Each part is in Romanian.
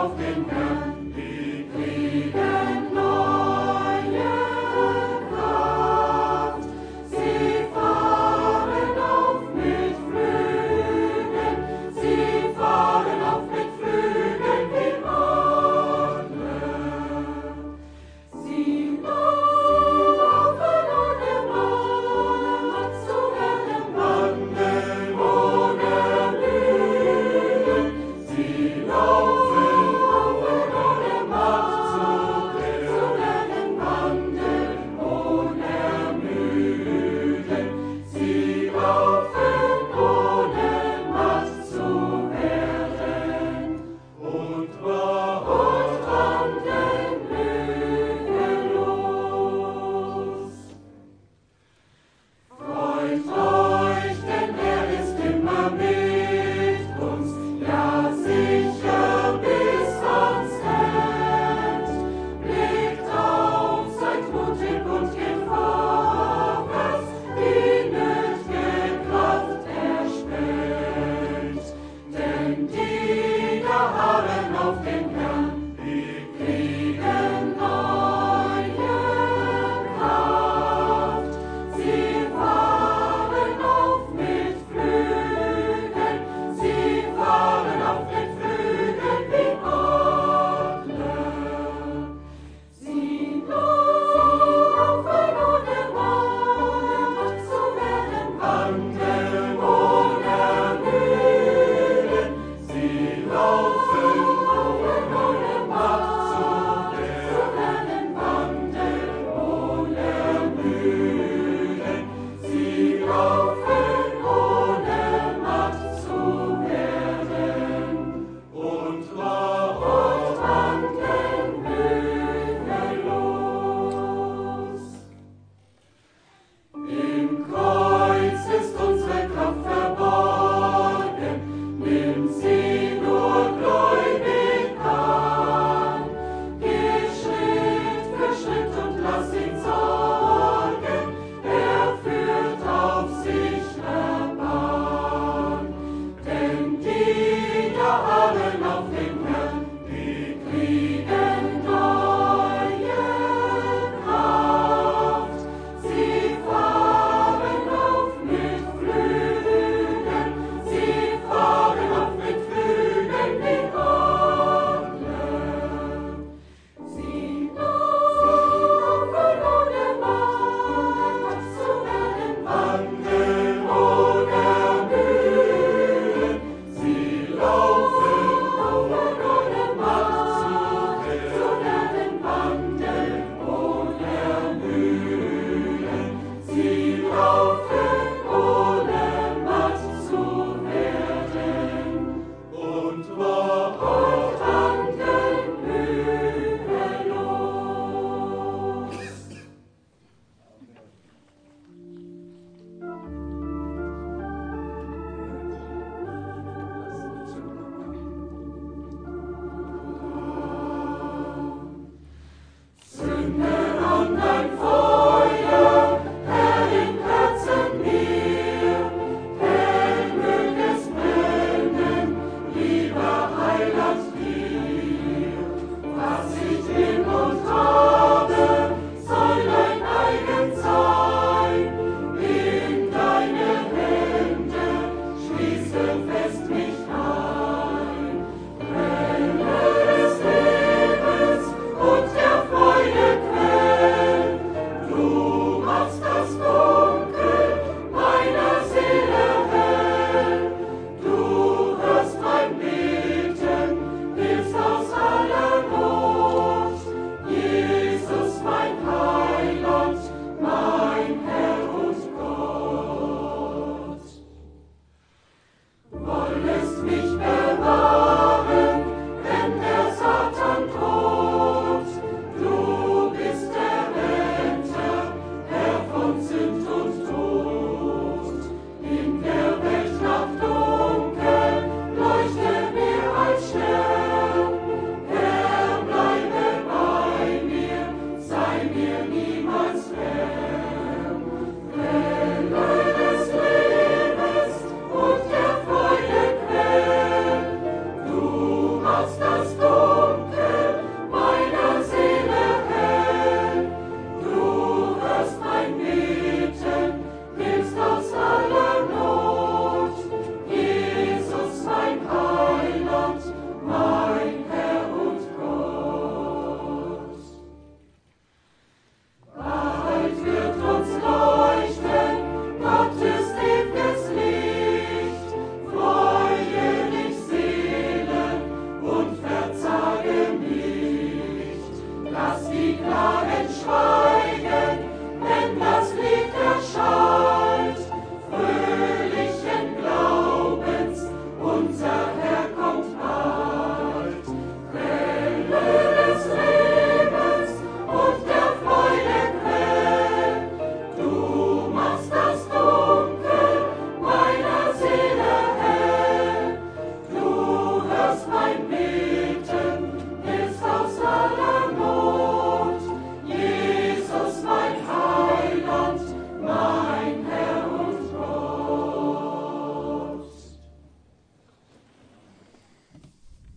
Aus das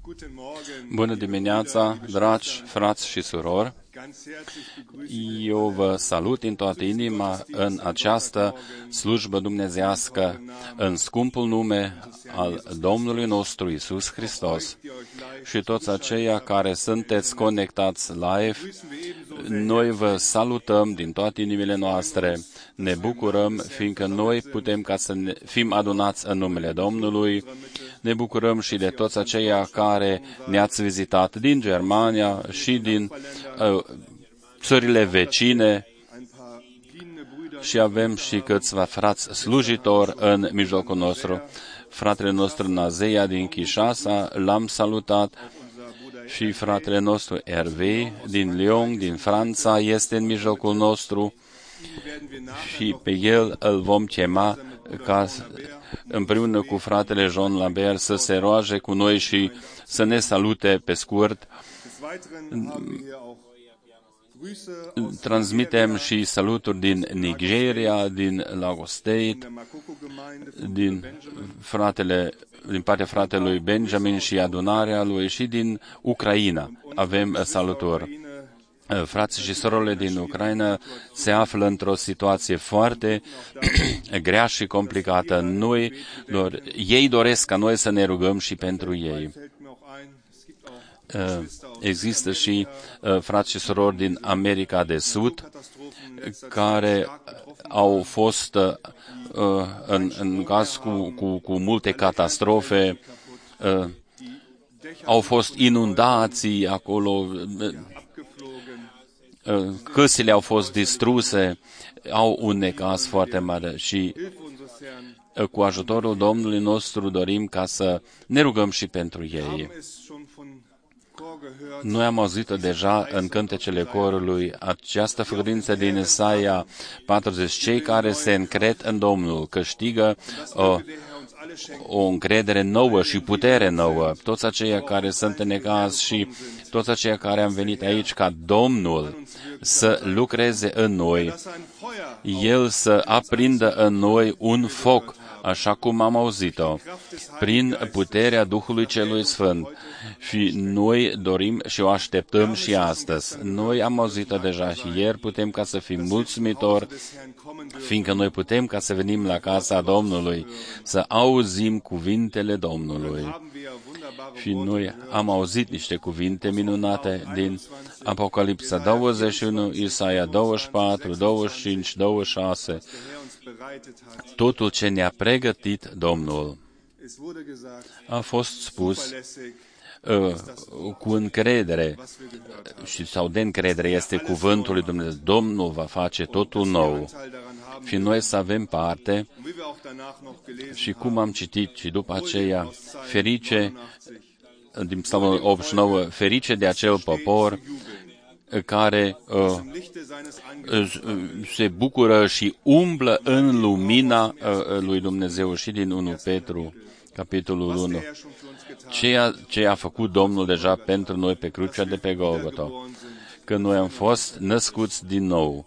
Bună dimineața, dragi frați și surori! Eu vă salut din toată inima în această slujbă dumnezeiască, în scumpul nume al Domnului nostru Iisus Hristos. Și toți aceia care sunteți conectați live, noi vă salutăm din toate inimile noastre. Ne bucurăm, fiindcă noi putem ca să fim adunați în numele Domnului. Ne bucurăm și de toți aceia care ne-ați vizitat din Germania și din țările vecine și avem și câțiva frați slujitori în mijlocul nostru. Fratele nostru Nazeia din Kinshasa, l-am salutat, și fratele nostru Hervé din Lyon, din Franța, este în mijlocul nostru și pe el îl vom chema ca împreună cu fratele Jean Lambert să se roage cu noi și să ne salute pe scurt. Transmitem și saluturi din Nigeria, din Lagos State, din partea fratelui Benjamin și adunarea lui și din Ucraina. Avem saluturi. Frații și surorile din Ucraina se află într-o situație foarte grea și complicată. Ei doresc ca noi să ne rugăm și pentru ei. Există și frați și surori din America de Sud care au fost în caz cu multe catastrofe, au fost inundații acolo, căsile au fost distruse, au un necaz foarte mare și cu ajutorul Domnului nostru dorim ca să ne rugăm și pentru ei. Noi am auzit deja în cântecele corului această făgăduință din Isaia 40, cei care se încred în Domnul câștigă o încredere nouă și putere nouă. Toți aceia care sunt în necaz și toți aceia care am venit aici ca Domnul să lucreze în noi, El să aprindă în noi un foc, așa cum am auzit-o, prin puterea Duhului Celui Sfânt. Și noi dorim și o așteptăm și astăzi. Noi am auzit-o deja și ieri, putem ca să fim mulțumitori, fiindcă noi putem ca să venim la casa Domnului, să auzim cuvintele Domnului. Și noi am auzit niște cuvinte minunate din Apocalipsa 21, Isaia 24, 25, 26, totul ce ne-a pregătit Domnul. A fost spus cu încredere sau de încredere este cuvântul lui Dumnezeu. Domnul va face totul nou și noi să avem parte și cum am citit și după aceea, ferice, din Psalmul 89, ferice de acel popor care se bucură și umblă în lumina lui Dumnezeu, și din 1 Petru, capitolul 1. Ce a făcut Domnul deja pentru noi pe crucea de pe Golgota, că noi am fost născuți din nou.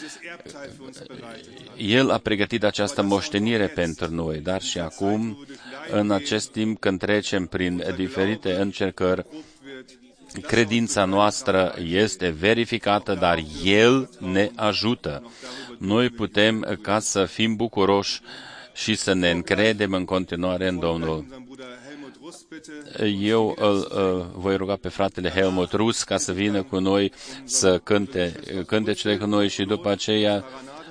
El a pregătit această moștenire pentru noi, dar și acum, în acest timp când trecem prin diferite încercări, credința noastră este verificată, dar El ne ajută. Noi putem ca să fim bucuroși și să ne încredem în continuare în Domnul. Eu voi ruga pe fratele Helmut Rus ca să vină cu noi să cânte cântecele cu noi și după aceea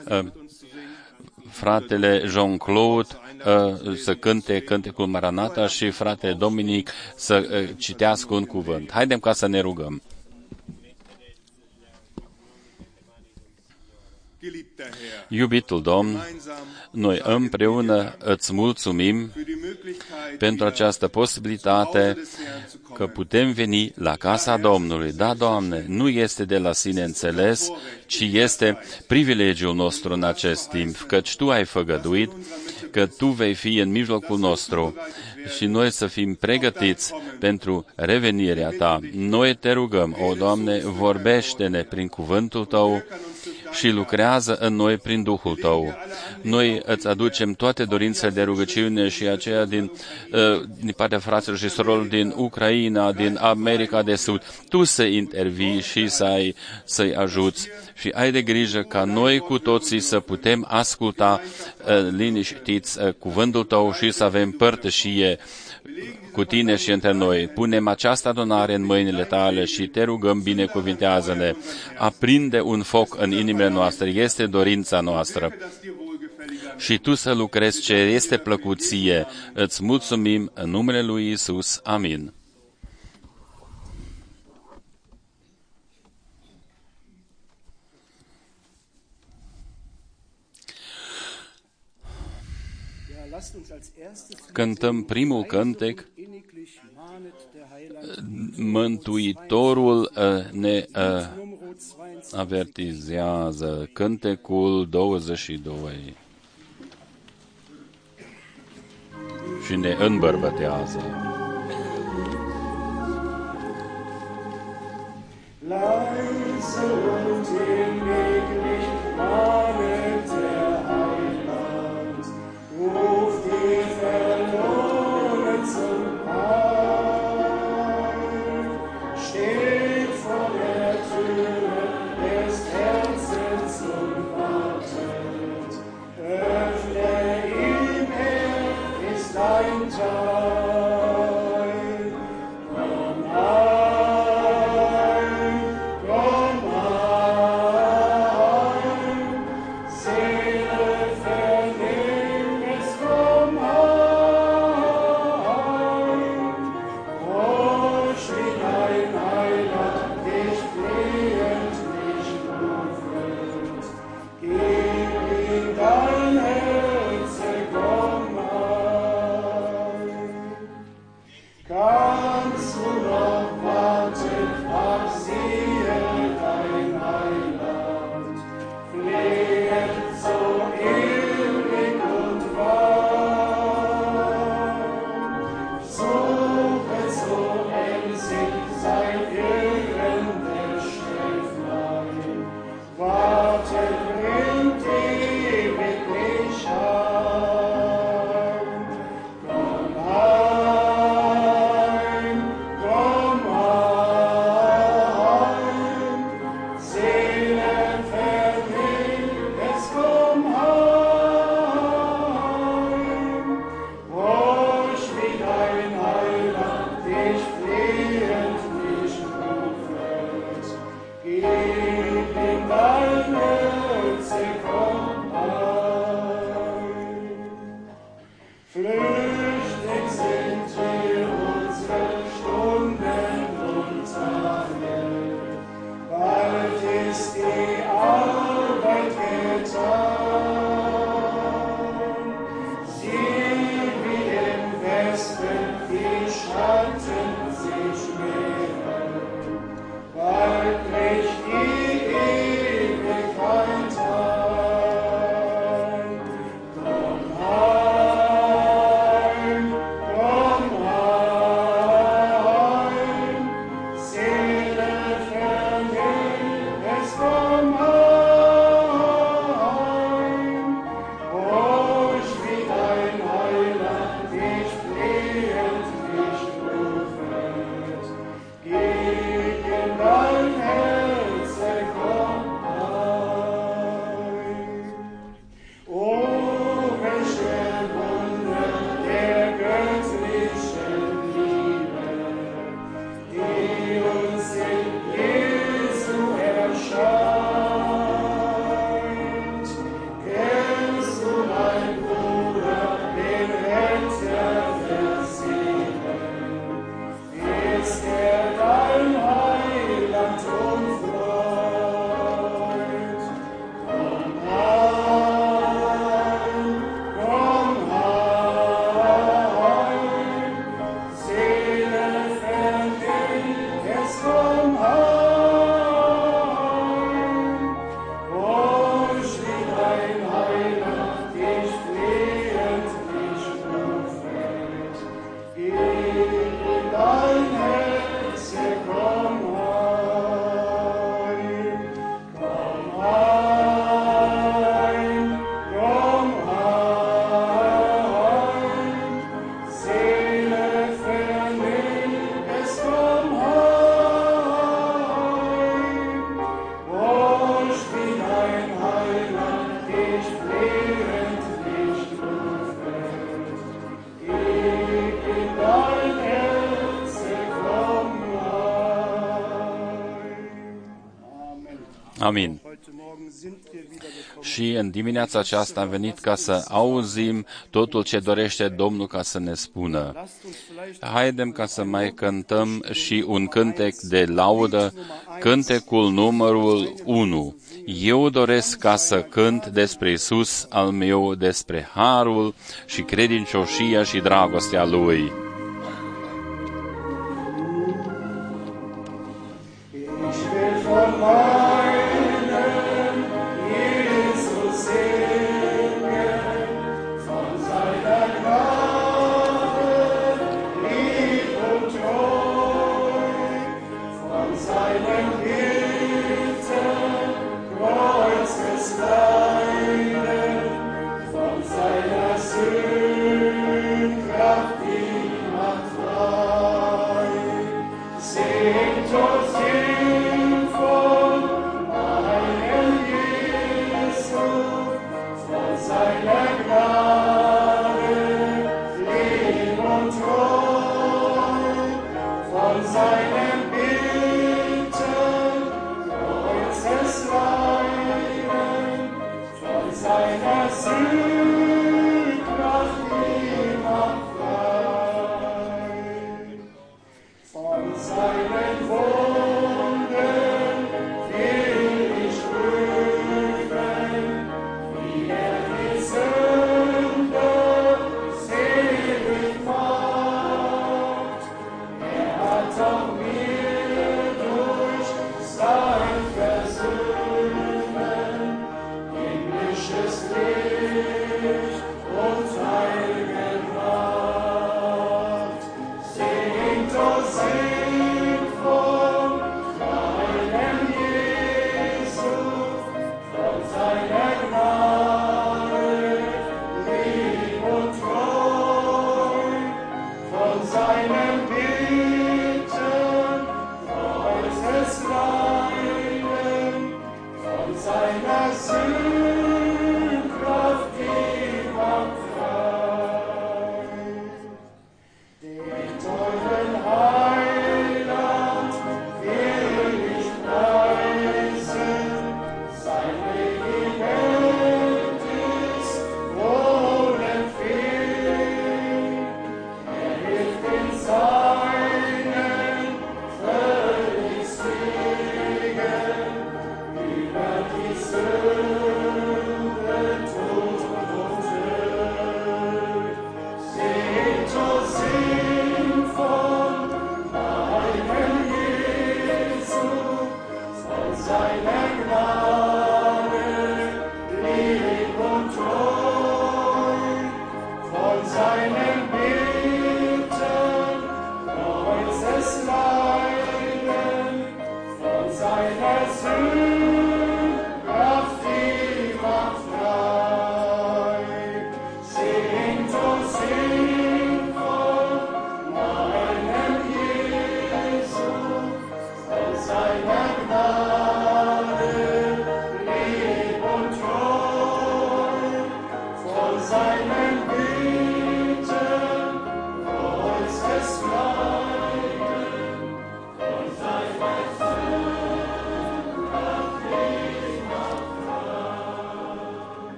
fratele Jean-Claude să cânte cântecul Maranata și fratele Dominic să citească un cuvânt. Haidem ca să ne rugăm. Iubitul Domn, noi împreună îți mulțumim pentru această posibilitate că putem veni la casa Domnului. Da, Doamne, nu este de la sine înțeles, ci este privilegiul nostru în acest timp, căci Tu ai făgăduit că Tu vei fi în mijlocul nostru și noi să fim pregătiți pentru revenirea Ta. Noi Te rugăm, o Doamne, vorbește-ne prin cuvântul Tău și lucrează în noi prin Duhul Tău. Noi îți aducem toate dorințele de rugăciune și aceea din partea fraților și surorilor din Ucraina, din America de Sud. Tu să intervii și să-i ajuți. Și ai de grijă ca noi cu toții să putem asculta liniștiți cuvântul Tău și să avem părtășie cu Tine și între noi. Punem această adunare în mâinile Tale și Te rugăm, binecuvintează-ne. Aprinde un foc în inimile noastre, este dorința noastră. Și Tu să lucrezi ce este plăcut Ție. Îți mulțumim în numele Lui Iisus. Amin. Cântăm primul cântec. Mântuitorul ne avertizează. Cântecul 22. Și ne îmbărbătează. Leise und im Weg nicht mahnet der Heiland, ruft die Verlorenen zum Heil, steht vor der Türe des Herzens und wartet, öffne ihm, ist dein Teil. Amin. Heute Morgen sind wir wieder gekommen. Și în dimineața aceasta am venit ca să auzim totul ce dorește Domnul ca să ne spună. Lasst uns vielleicht Haidem ca să mai cântăm și un cântec de laudă, cântecul numărul 1. Eu doresc ca să cânt despre Iisus al meu, despre harul și credincioșia și dragostea Lui. Ich will von meinem Jesus singen, von seiner Gnade, lieb und treu, von seinen Bitten, Kreuzesleiden, von seiner Sündkraft, die macht frei. Singt und singt von meinem Jesu, von seiner Gnade, lieb und treu, von seinem Bitten, Kreuzesleiden, von seiner Sündkraft, die macht frei. Von seinen Wunden will ich prüfen, wie die Sünde selig macht. Hat auch mir durch sein Versöhnen himmlisches Licht und Heil gebracht. Singt, oh singt von meinem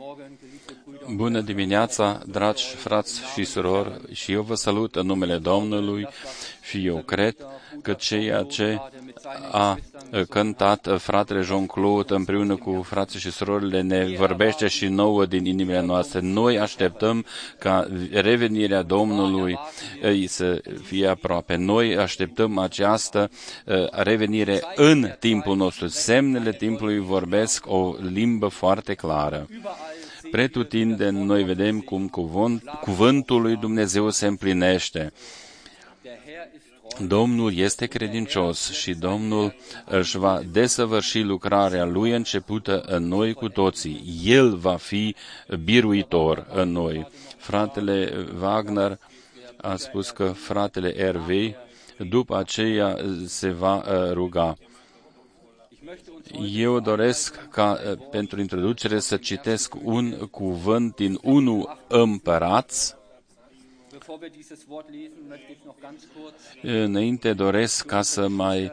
Bună dimineața, dragi frați și surori, și eu vă salut în numele Domnului și eu cred că ceea ce a cântat fratele Jean-Claude împreună cu frații și surorile ne vorbește și nouă din inimile noastre. Noi așteptăm ca revenirea Domnului să fie aproape. Noi așteptăm această revenire în timpul nostru. Semnele timpului vorbesc o limbă foarte clară. Pretutindeni noi vedem cum cuvântul lui Dumnezeu se împlinește. Domnul este credincios și Domnul își va desăvârși lucrarea Lui începută în noi cu toții. El va fi biruitor în noi. Fratele Wagner a spus că fratele Hervé după aceea se va ruga. Eu doresc ca pentru introducere să citesc un cuvânt din 1 Împărați. Înainte doresc ca să mai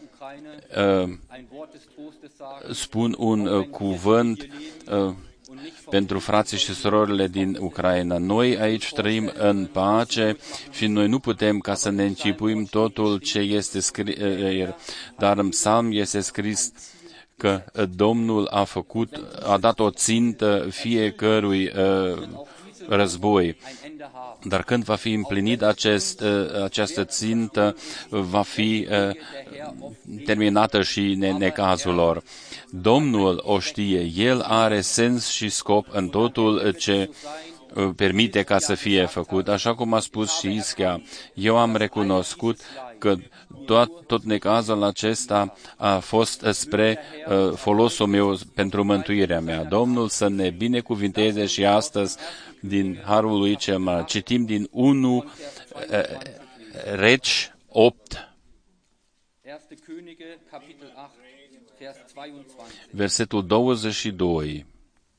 spun un cuvânt pentru frații și surorile din Ucraina. Noi aici trăim în pace și noi nu putem ca să ne încipuim totul ce este scris, dar în psalm este scris că Domnul a dat o țintă fiecărui război. Dar când va fi împlinit această țintă, va fi terminată și necazul lor. Domnul o știe, El are sens și scop în totul ce permite ca să fie făcut. Așa cum a spus și Ischia, eu am recunoscut că tot necazul acesta a fost spre folosul meu pentru mântuirea mea. Domnul să ne binecuvinteze și astăzi din harul lui cel mare. Citim din 1 Regi 8, versetul 22.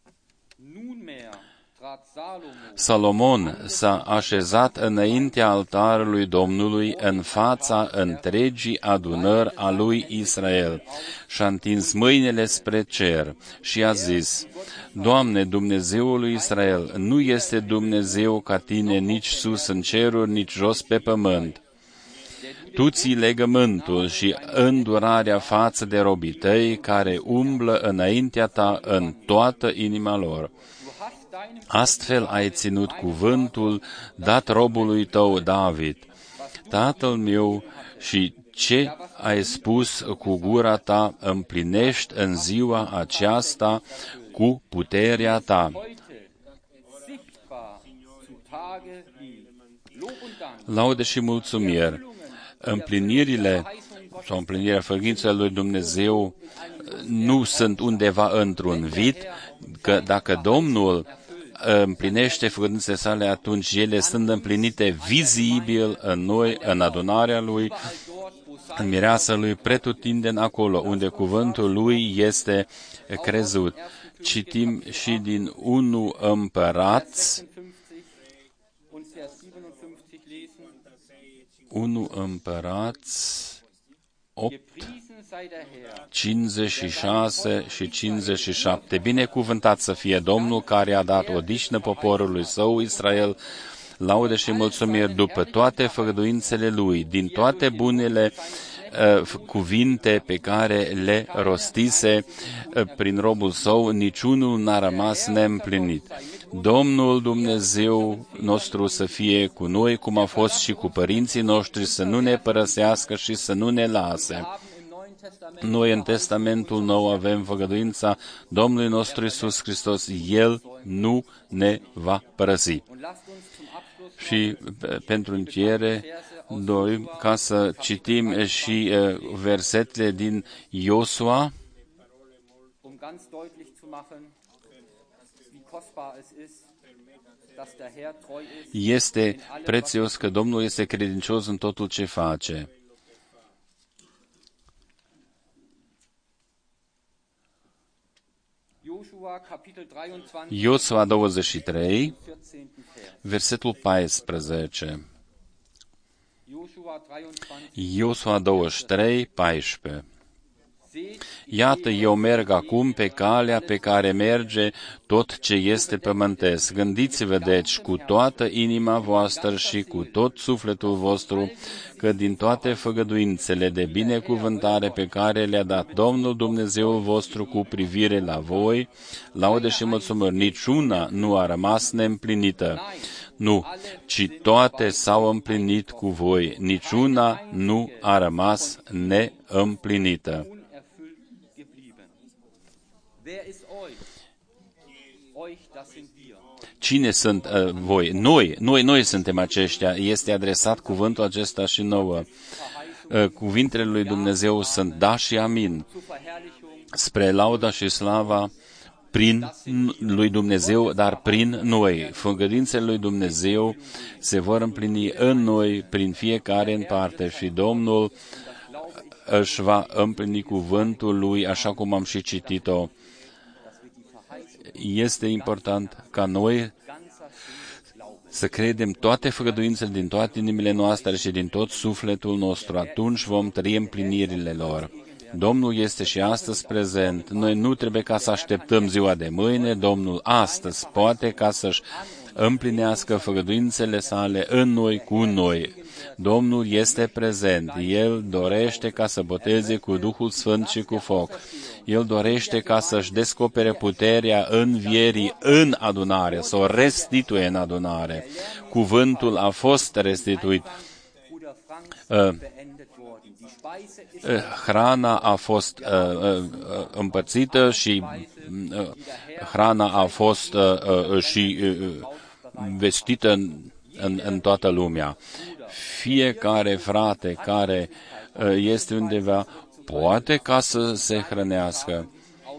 Salomon s-a așezat înaintea altarului Domnului în fața întregii adunări a lui Israel și-a întins mâinile spre cer și a zis: Doamne, Dumnezeul lui Israel, nu este Dumnezeu ca Tine nici sus în ceruri, nici jos pe pământ. Tu ții legământul și îndurarea față de robii Tăi care umblă înaintea Ta în toată inima lor. Astfel ai ținut cuvântul dat robului Tău David, tatăl meu, și ce ai spus cu gura Ta împlinești în ziua aceasta cu puterea Ta. Laude și mulțumiri. Împlinirea făghințelor lui Dumnezeu nu sunt undeva într-un vid, că dacă Domnul împlinește făgăduințele sale, atunci ele sunt împlinite vizibil în noi, în adunarea Lui, în mireasa Lui, pretutindeni acolo, unde cuvântul Lui este crezut. Citim și din 1 Împărați, 1 Împărați 8, 56 și 57. Binecuvântat să fie Domnul care a dat odihnă poporului Său Israel, laude și mulțumiri după toate făgăduințele Lui, din toate bunele cuvinte pe care le rostise prin robul Său, niciunul n-a rămas neîmplinit. Domnul Dumnezeu nostru să fie cu noi, cum a fost și cu părinții noștri, să nu ne părăsească și să nu ne lase. Noi în Testamentul Nou avem făgăduința Domnului nostru Iisus Hristos, El nu ne va părăsi. Și pentru încheiere dorim ca să citim și versetele din Iosua, Este prețios că Domnul este credincios în totul ce face. Iosua 23, versetul 14. Iosua 23, 14. Iată, eu merg acum pe calea pe care merge tot ce este pământesc. Gândiți-vă deci cu toată inima voastră și cu tot sufletul vostru că din toate făgăduințele de binecuvântare pe care le-a dat Domnul Dumnezeul vostru cu privire la voi, laude și mulțumiri, niciuna nu a rămas neîmplinită. Nu, ci toate s-au împlinit cu voi, niciuna nu a rămas neîmplinită. Cine sunt voi? Noi suntem aceștia. Este adresat cuvântul acesta și nouă. Cuvintele lui Dumnezeu sunt da și amin. Spre lauda și slava prin lui Dumnezeu, dar prin noi. Făgăduințele lui Dumnezeu se vor împlini în noi, prin fiecare în parte și Domnul își va împlini cuvântul lui, așa cum am și citit-o. Este important ca noi să credem toate făgăduințele din toate inimile noastre și din tot sufletul nostru. Atunci vom trăi împlinirile lor. Domnul este și astăzi prezent. Noi nu trebuie ca să așteptăm ziua de mâine. Domnul astăzi poate ca să-și împlinească făgăduințele sale în noi, cu noi. Domnul este prezent. El dorește ca să boteze cu Duhul Sfânt și cu foc. El dorește ca să-și descopere puterea învierii în adunare, să o restituie în adunare. Cuvântul a fost restituit. Hrana a fost împărțită și hrana a fost și vestită în toată lumea. Fiecare frate care este undeva poate ca să se hrănească.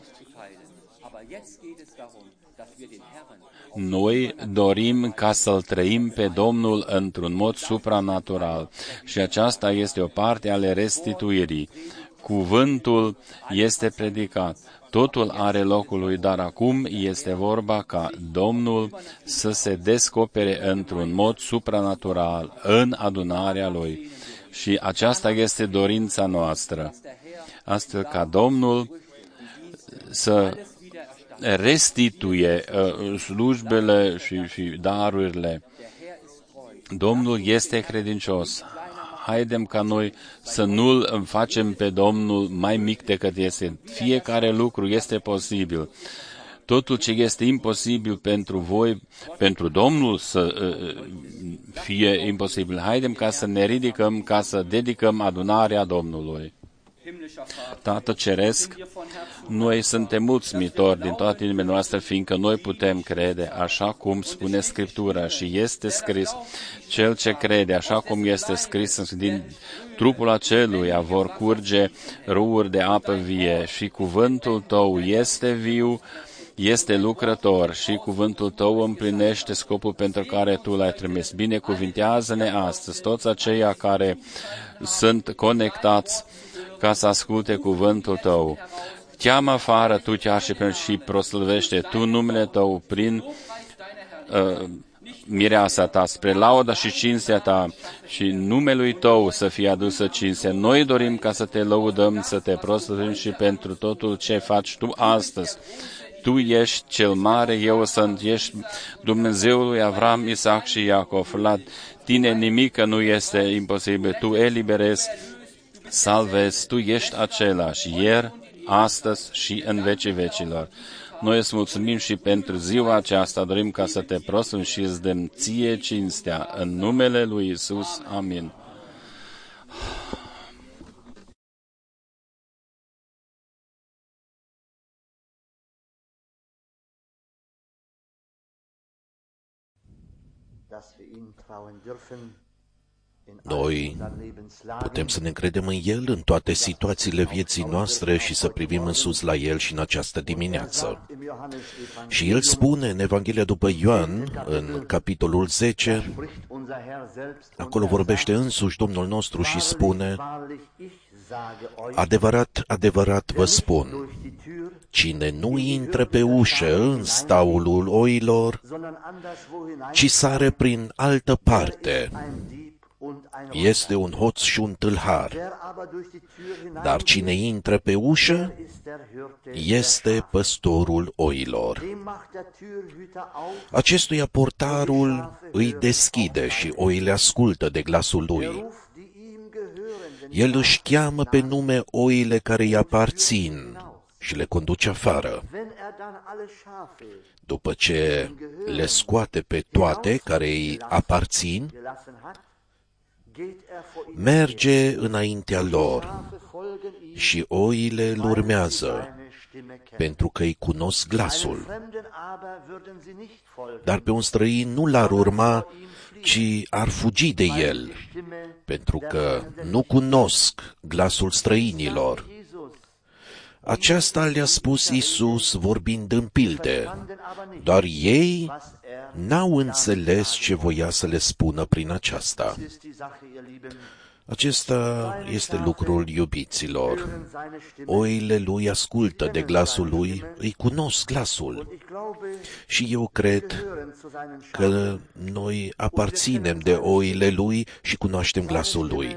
Noi dorim ca să-L trăim pe Domnul într-un mod supranatural și aceasta este o parte ale restituirii. Cuvântul este predicat. Totul are locul lui, dar acum este vorba ca Domnul să se descopere într-un mod supranatural în adunarea Lui. Și aceasta este dorința noastră. Astfel ca Domnul să restituie slujbele și darurile. Domnul este credincios. Haidem ca noi să nu-L facem pe Domnul mai mic decât este. Fiecare lucru este posibil. Totul ce este imposibil pentru voi, pentru Domnul să fie imposibil. Haidem ca să ne ridicăm, ca să dedicăm adunarea Domnului. Tată Ceresc, noi suntem mulțumitori din toate inimile noastre, fiindcă noi putem crede, așa cum spune Scriptura și este scris. Cel ce crede, așa cum este scris, din trupul aceluia vor curge râuri de apă vie și cuvântul Tău este viu, este lucrător și cuvântul Tău împlinește scopul pentru care Tu L-ai trimis. Binecuvintează-ne astăzi toți aceia care sunt conectați ca să asculte cuvântul Tău. Cheamă afară Tu și proslăvește Tu numele Tău prin mireasa Ta, spre lauda și cinstea Ta și numelui Tău să fie adusă cinstea. Noi dorim ca să Te lăudăm, să Te proslăvim și pentru totul ce faci Tu astăzi. Tu ești cel mare, eu sunt, ești Dumnezeul lui Avram, Isaac și Iacov. La Tine nimic nu este imposibil. Tu eliberezi, salvezi, Tu ești același, ieri, astăzi și în vecii vecilor. Noi îți mulțumim și pentru ziua aceasta, dorim ca să Te proslăvim și îți dăm Ție cinstea. În numele lui Iisus, amin. Noi putem să ne încredem în El în toate situațiile vieții noastre și să privim în sus la El și în această dimineață. Și El spune în Evanghelia după Ioan, în capitolul 10, acolo vorbește însuși Domnul nostru și spune: adevărat, adevărat vă spun, cine nu intră pe ușă în staulul oilor, ci sare prin altă parte, este un hoț și un tâlhar. Dar cine intră pe ușă este păstorul oilor. Acestuia portarul îi deschide și oile ascultă de glasul lui. El își cheamă pe nume oile care îi aparțin și le conduce afară. După ce le scoate pe toate care îi aparțin, merge înaintea lor și oile îl urmează, pentru că îi cunosc glasul. Dar pe un străin nu l-ar urma, ci ar fugi de el, pentru că nu cunosc glasul străinilor. Aceasta le-a spus Iisus vorbind în pilde, dar ei n-au înțeles ce voia să le spună prin aceasta. Acesta este lucrul iubiților. Oile lui ascultă de glasul lui, îi cunosc glasul. Și eu cred că noi aparținem de oile lui și cunoaștem glasul lui.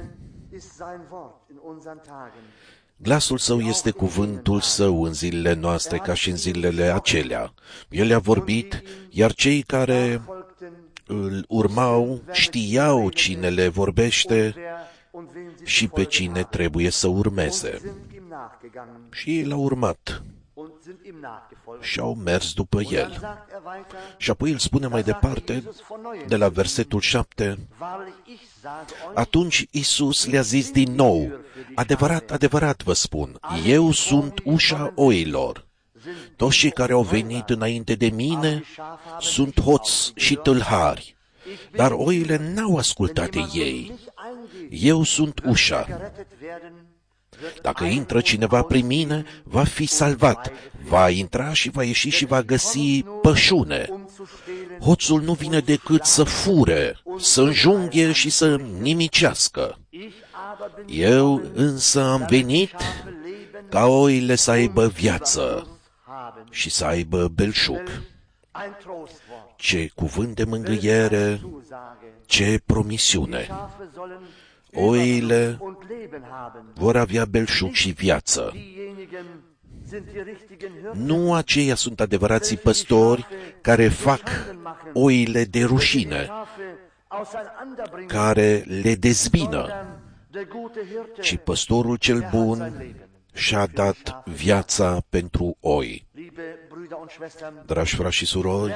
Glasul său este cuvântul său în zilele noastre ca și în zilele acelea. El a vorbit, iar cei care îl urmau știau cine le vorbește și pe cine trebuie să urmeze. Și l-au urmat și au mers după el. Și apoi îl spune mai departe, de la versetul 7, atunci Iisus le-a zis din nou, adevărat, adevărat vă spun, eu sunt ușa oilor. Toți cei care au venit înainte de mine sunt hoți și tâlhari, dar oile n-au ascultat de ei. Eu sunt ușa. Dacă intră cineva prin mine, va fi salvat. Va intra și va ieși și va găsi pășune. Hoțul nu vine decât să fure, să înjunghe și să nimicească. Eu însă am venit ca oile să aibă viață și să aibă belșug. Ce cuvânt de mângâiere, ce promisiune! Oile vor avea belșug și viață. Nu aceia sunt adevărații păstori care fac oile de rușine, care le dezbină, ci păstorul cel bun și-a dat viața pentru oi. Dragi frați și surori,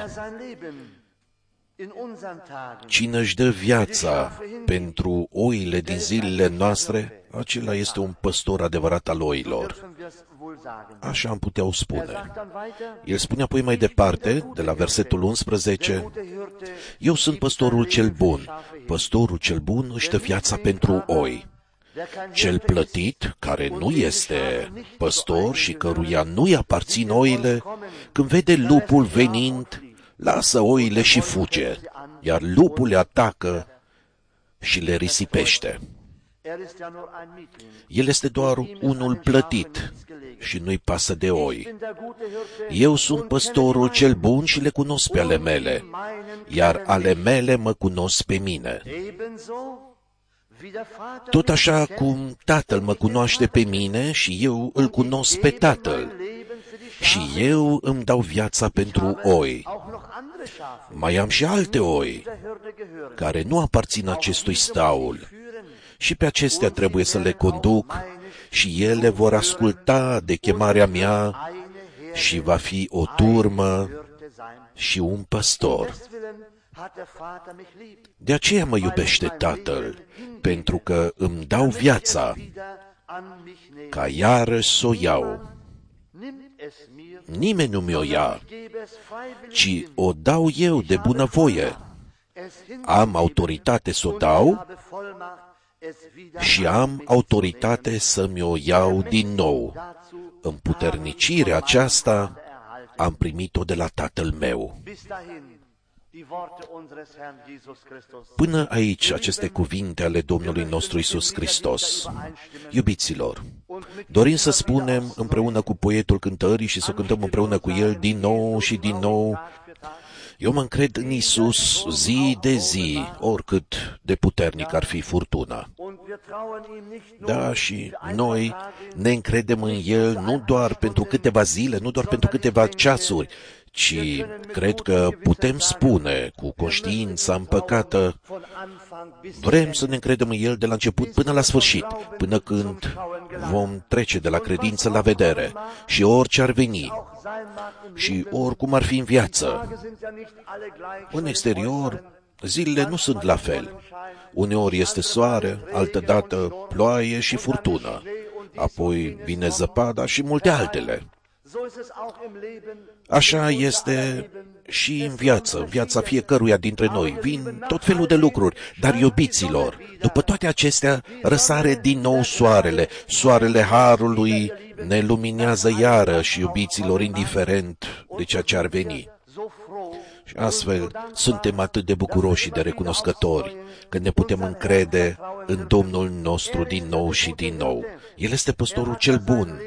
cine își dă viața pentru oile din zilele noastre, acela este un păstor adevărat al oilor. Așa am putea o spune. El spune apoi mai departe, de la versetul 11, eu sunt păstorul cel bun. Păstorul cel bun își dă viața pentru oi. Cel plătit, care nu este păstor și căruia nu-i aparțin oile, când vede lupul venind, lasă oile și fuge, iar lupul le atacă și le risipește. El este doar unul plătit și nu-i pasă de oi. Eu sunt păstorul cel bun și le cunosc pe ale mele, iar ale mele mă cunosc pe mine. Tot așa cum Tatăl mă cunoaște pe mine și eu îl cunosc pe Tatăl, și eu îmi dau viața pentru oi. Mai am și alte oi, care nu aparțin acestui staul, și pe acestea trebuie să le conduc și ele vor asculta de chemarea mea și va fi o turmă și un păstor. De aceea mă iubește Tatăl, pentru că îmi dau viața, ca iarăși să o iau. Nimeni nu mi-o ia, ci o dau eu de bunăvoie. Am autoritate să o dau și am autoritate să mi-o iau din nou. Împuternicirea aceasta am primit-o de la Tatăl meu. Până aici aceste cuvinte ale Domnului nostru Iisus Hristos. Iubiților, dorim să spunem împreună cu poetul cântării și să cântăm împreună cu el din nou și din nou, Eu mă încred în Iisus zi de zi, oricât de puternic ar fi furtuna. Da, și noi ne încredem în El nu doar pentru câteva zile, nu doar pentru câteva ceasuri, ci cred că putem spune cu conștiința împăcată, vrem să ne încredem în El de la început până la sfârșit, până când vom trece de la credință la vedere. Și orice ar veni, și oricum ar fi în viață, în exterior, zilele nu sunt la fel. Uneori este soare, altădată ploaie și furtună, apoi vine zăpada și multe altele. Așa este și în viața fiecăruia dintre noi. Vin tot felul de lucruri, dar iubiților, după toate acestea, răsare din nou soarele. Soarele harului ne luminează iarăși, iubiților, indiferent de ceea ce ar veni. Și astfel, suntem atât de bucuroși și de recunoscători că ne putem încrede în Domnul nostru din nou și din nou. El este păstorul cel bun.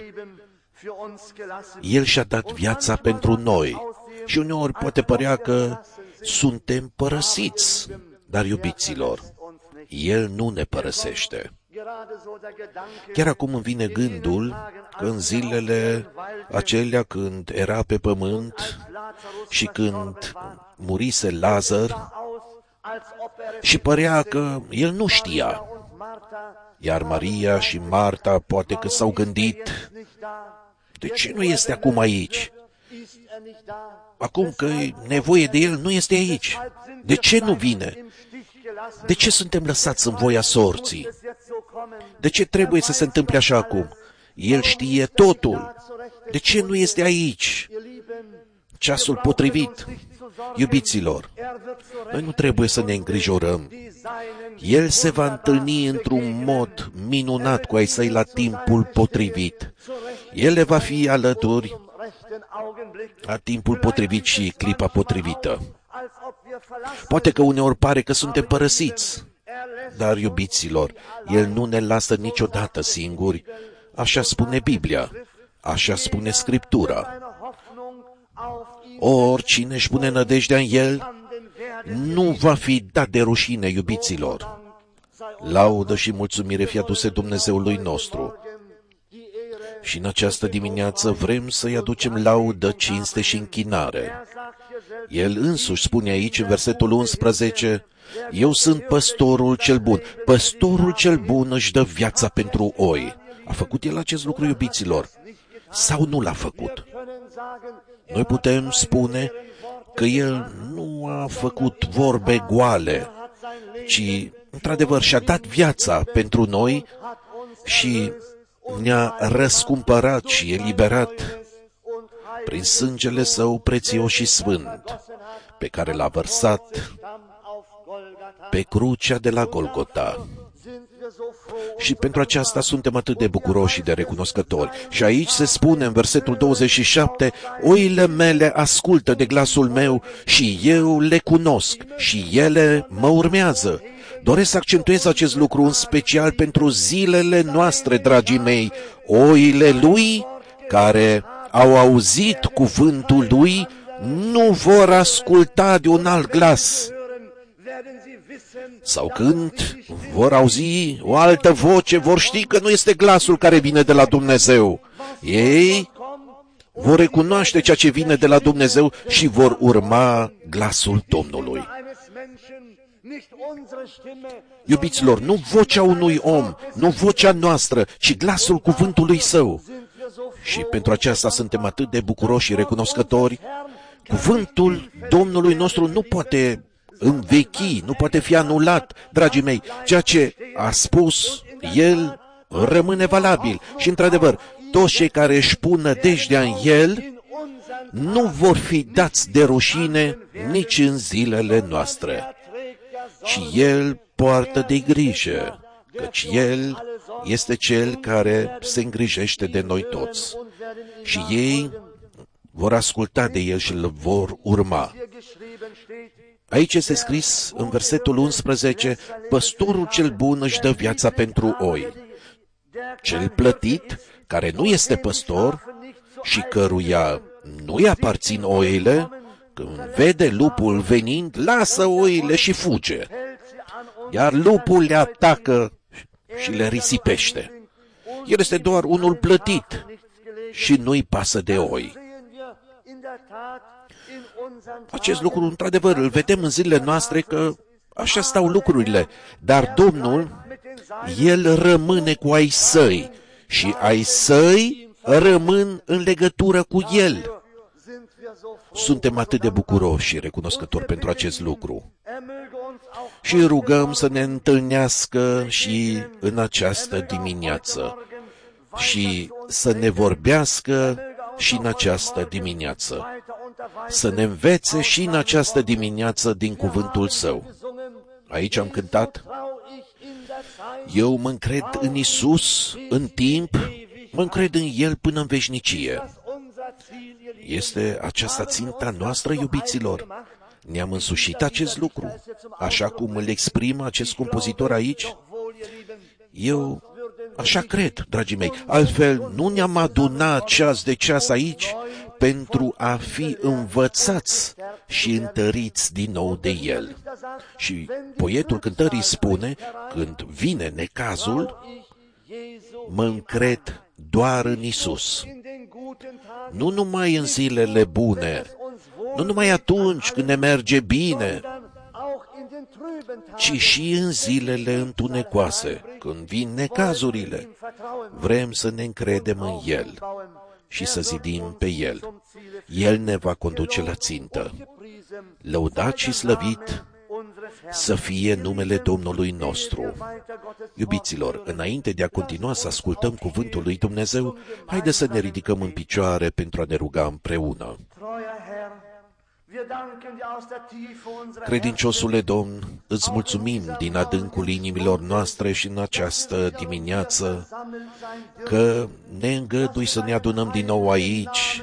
El și-a dat viața pentru noi și uneori poate părea că suntem părăsiți, dar iubiților, El nu ne părăsește. Chiar acum îmi vine gândul că în zilele acelea când era pe pământ și când murise Lazar și părea că el nu știa, iar Maria și Marta poate că s-au gândit, de ce nu este acum aici? Acum că e nevoie de el, nu este aici. De ce nu vine? De ce suntem lăsați în voia sorții? De ce trebuie să se întâmple așa acum? El știe totul. De ce nu este aici? Ceasul potrivit. Iubiților, noi nu trebuie să ne îngrijorăm. El se va întâlni într-un mod minunat cu ai săi la timpul potrivit. El le va fi alături la timpul potrivit și clipa potrivită. Poate că uneori pare că suntem părăsiți, dar, iubiților, El nu ne lasă niciodată singuri. Așa spune Biblia, așa spune Scriptura. Oricine își pune nădejdea în El nu va fi dat de rușine, iubiților. Laudă și mulțumire fie aduse Dumnezeului nostru. Și în această dimineață vrem să-i aducem laudă, cinste și închinare. El însuși spune aici, în versetul 11, eu sunt păstorul cel bun. Păstorul cel bun își dă viața pentru oi. A făcut El acest lucru, iubiților? Sau nu l-a făcut? Noi putem spune că El nu a făcut vorbe goale, ci, într-adevăr, și-a dat viața pentru noi și ne-a răscumpărat și eliberat prin sângele Său prețios și sfânt, pe care l-a vărsat pe crucea de la Golgota. Și pentru aceasta suntem atât de bucuroși și de recunoscători. Și aici se spune în versetul 27, oile mele ascultă de glasul meu și eu le cunosc și ele mă urmează. Doresc să accentuez acest lucru în special pentru zilele noastre, dragii mei. Oile Lui, care au auzit cuvântul Lui, nu vor asculta de un alt glas. Sau când vor auzi o altă voce, vor ști că nu este glasul care vine de la Dumnezeu. Ei vor recunoaște ceea ce vine de la Dumnezeu și vor urma glasul Domnului. Iubiților, nu vocea unui om, nu vocea noastră, ci glasul cuvântului Său. Și pentru aceasta suntem atât de bucuroși și recunoscători. Cuvântul Domnului nostru nu poate învechi, nu poate fi anulat, dragii mei. Ceea ce a spus El rămâne valabil. Și, într-adevăr, toți cei care își pun nădejdea în El nu vor fi dați de rușine nici în zilele noastre. Și El poartă de grijă, căci El este Cel care se îngrijește de noi toți. Și ei vor asculta de El și îl vor urma. Aici este scris în versetul 11, păstorul cel bun își dă viața pentru oi. Cel plătit, care nu este păstor și căruia nu-i aparțin oile, Când vede lupul venind, lasă oile și fuge. Iar lupul le atacă și le risipește. El este doar unul plătit și nu-i pasă de oi. Acest lucru, într-adevăr, îl vedem în zilele noastre că așa stau lucrurile. Dar Domnul, El rămâne cu ai săi și ai săi rămân în legătură cu El. Suntem atât de bucuroși și recunoscători pentru acest lucru. Și rugăm să ne întâlnească și în această dimineață și să ne vorbească și în această dimineață. Să ne învețe și în această dimineață din cuvântul Său. Aici am cântat: eu mă încred în Isus în timp, mă încred în El până în veșnicie. Este aceasta ținta noastră, iubiților? Ne-am însușit acest lucru, așa cum îl exprimă acest compozitor aici? Eu așa cred, dragii mei, altfel nu ne-am adunat ceas de ceas aici pentru a fi învățați și întăriți din nou de El. Și poetul cântării spune, când vine necazul, mă încred doar în Isus. Nu numai în zilele bune, nu numai atunci când ne merge bine, ci și în zilele întunecoase, când vin necazurile. Vrem să ne încredem în El și să zidim pe El. El ne va conduce la țintă. Lăudat și slăvit să fie numele Domnului nostru. Iubiților, înainte de a continua să ascultăm cuvântul lui Dumnezeu, haideți să ne ridicăm în picioare pentru a ne ruga împreună. Credinciosule Domn, îți mulțumim din adâncul inimilor noastre și în această dimineață că ne îngădui să ne adunăm din nou aici,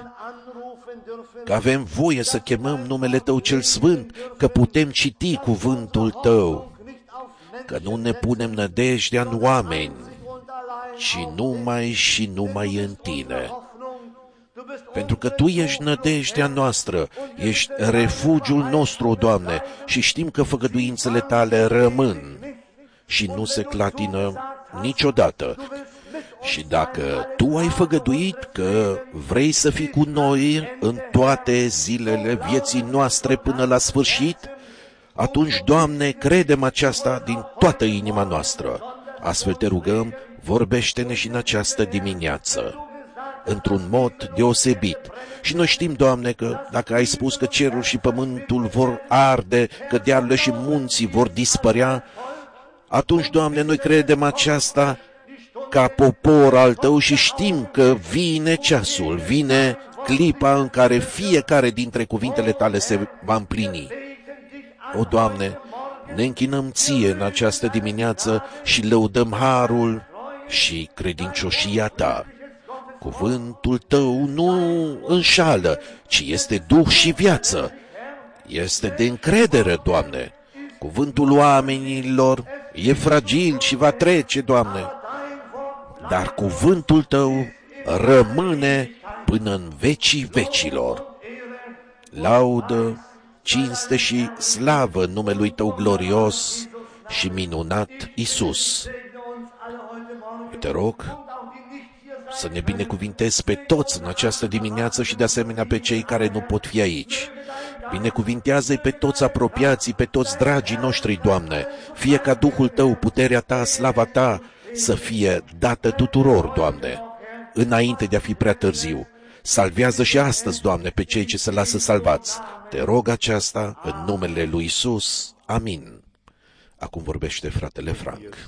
că avem voie să chemăm numele Tău cel Sfânt, că putem citi cuvântul Tău, că nu ne punem nădejdea în oameni, ci numai și numai în Tine. Pentru că Tu ești nădejdea noastră, ești refugiul nostru, Doamne, și știm că făgăduințele Tale rămân și nu se clatină niciodată. Și dacă Tu ai făgăduit că vrei să fii cu noi în toate zilele vieții noastre până la sfârșit, atunci, Doamne, credem aceasta din toată inima noastră. Astfel Te rugăm, vorbește-ne și în această dimineață, într-un mod deosebit. Și noi știm, Doamne, că dacă ai spus că cerul și pământul vor arde, că dealurile și munții vor dispărea, atunci, Doamne, noi credem aceasta ca popor al Tău și știm că vine ceasul, vine clipa în care fiecare dintre cuvintele Tale se va împlini. O, Doamne, ne închinăm Ție în această dimineață și lăudăm harul și credincioșia Ta. Cuvântul Tău nu înșală, ci este duh și viață. Este de încredere, Doamne. Cuvântul oamenilor e fragil și va trece, Doamne. Dar cuvântul Tău rămâne până în vecii vecilor. Laudă, cinste și slavă numelui Tău glorios și minunat, Iisus. Te rog să ne binecuvintezi pe toți în această dimineață și de asemenea pe cei care nu pot fi aici. Binecuvintează-i pe toți apropiații, pe toți dragii noștri, Doamne, fie ca Duhul Tău, puterea Ta, slava Ta să fie dată tuturor, Doamne, înainte de a fi prea târziu. Salvează și astăzi, Doamne, pe cei ce se lasă salvați. Te rog aceasta în numele lui Iisus. Amin. Acum vorbește fratele Frank.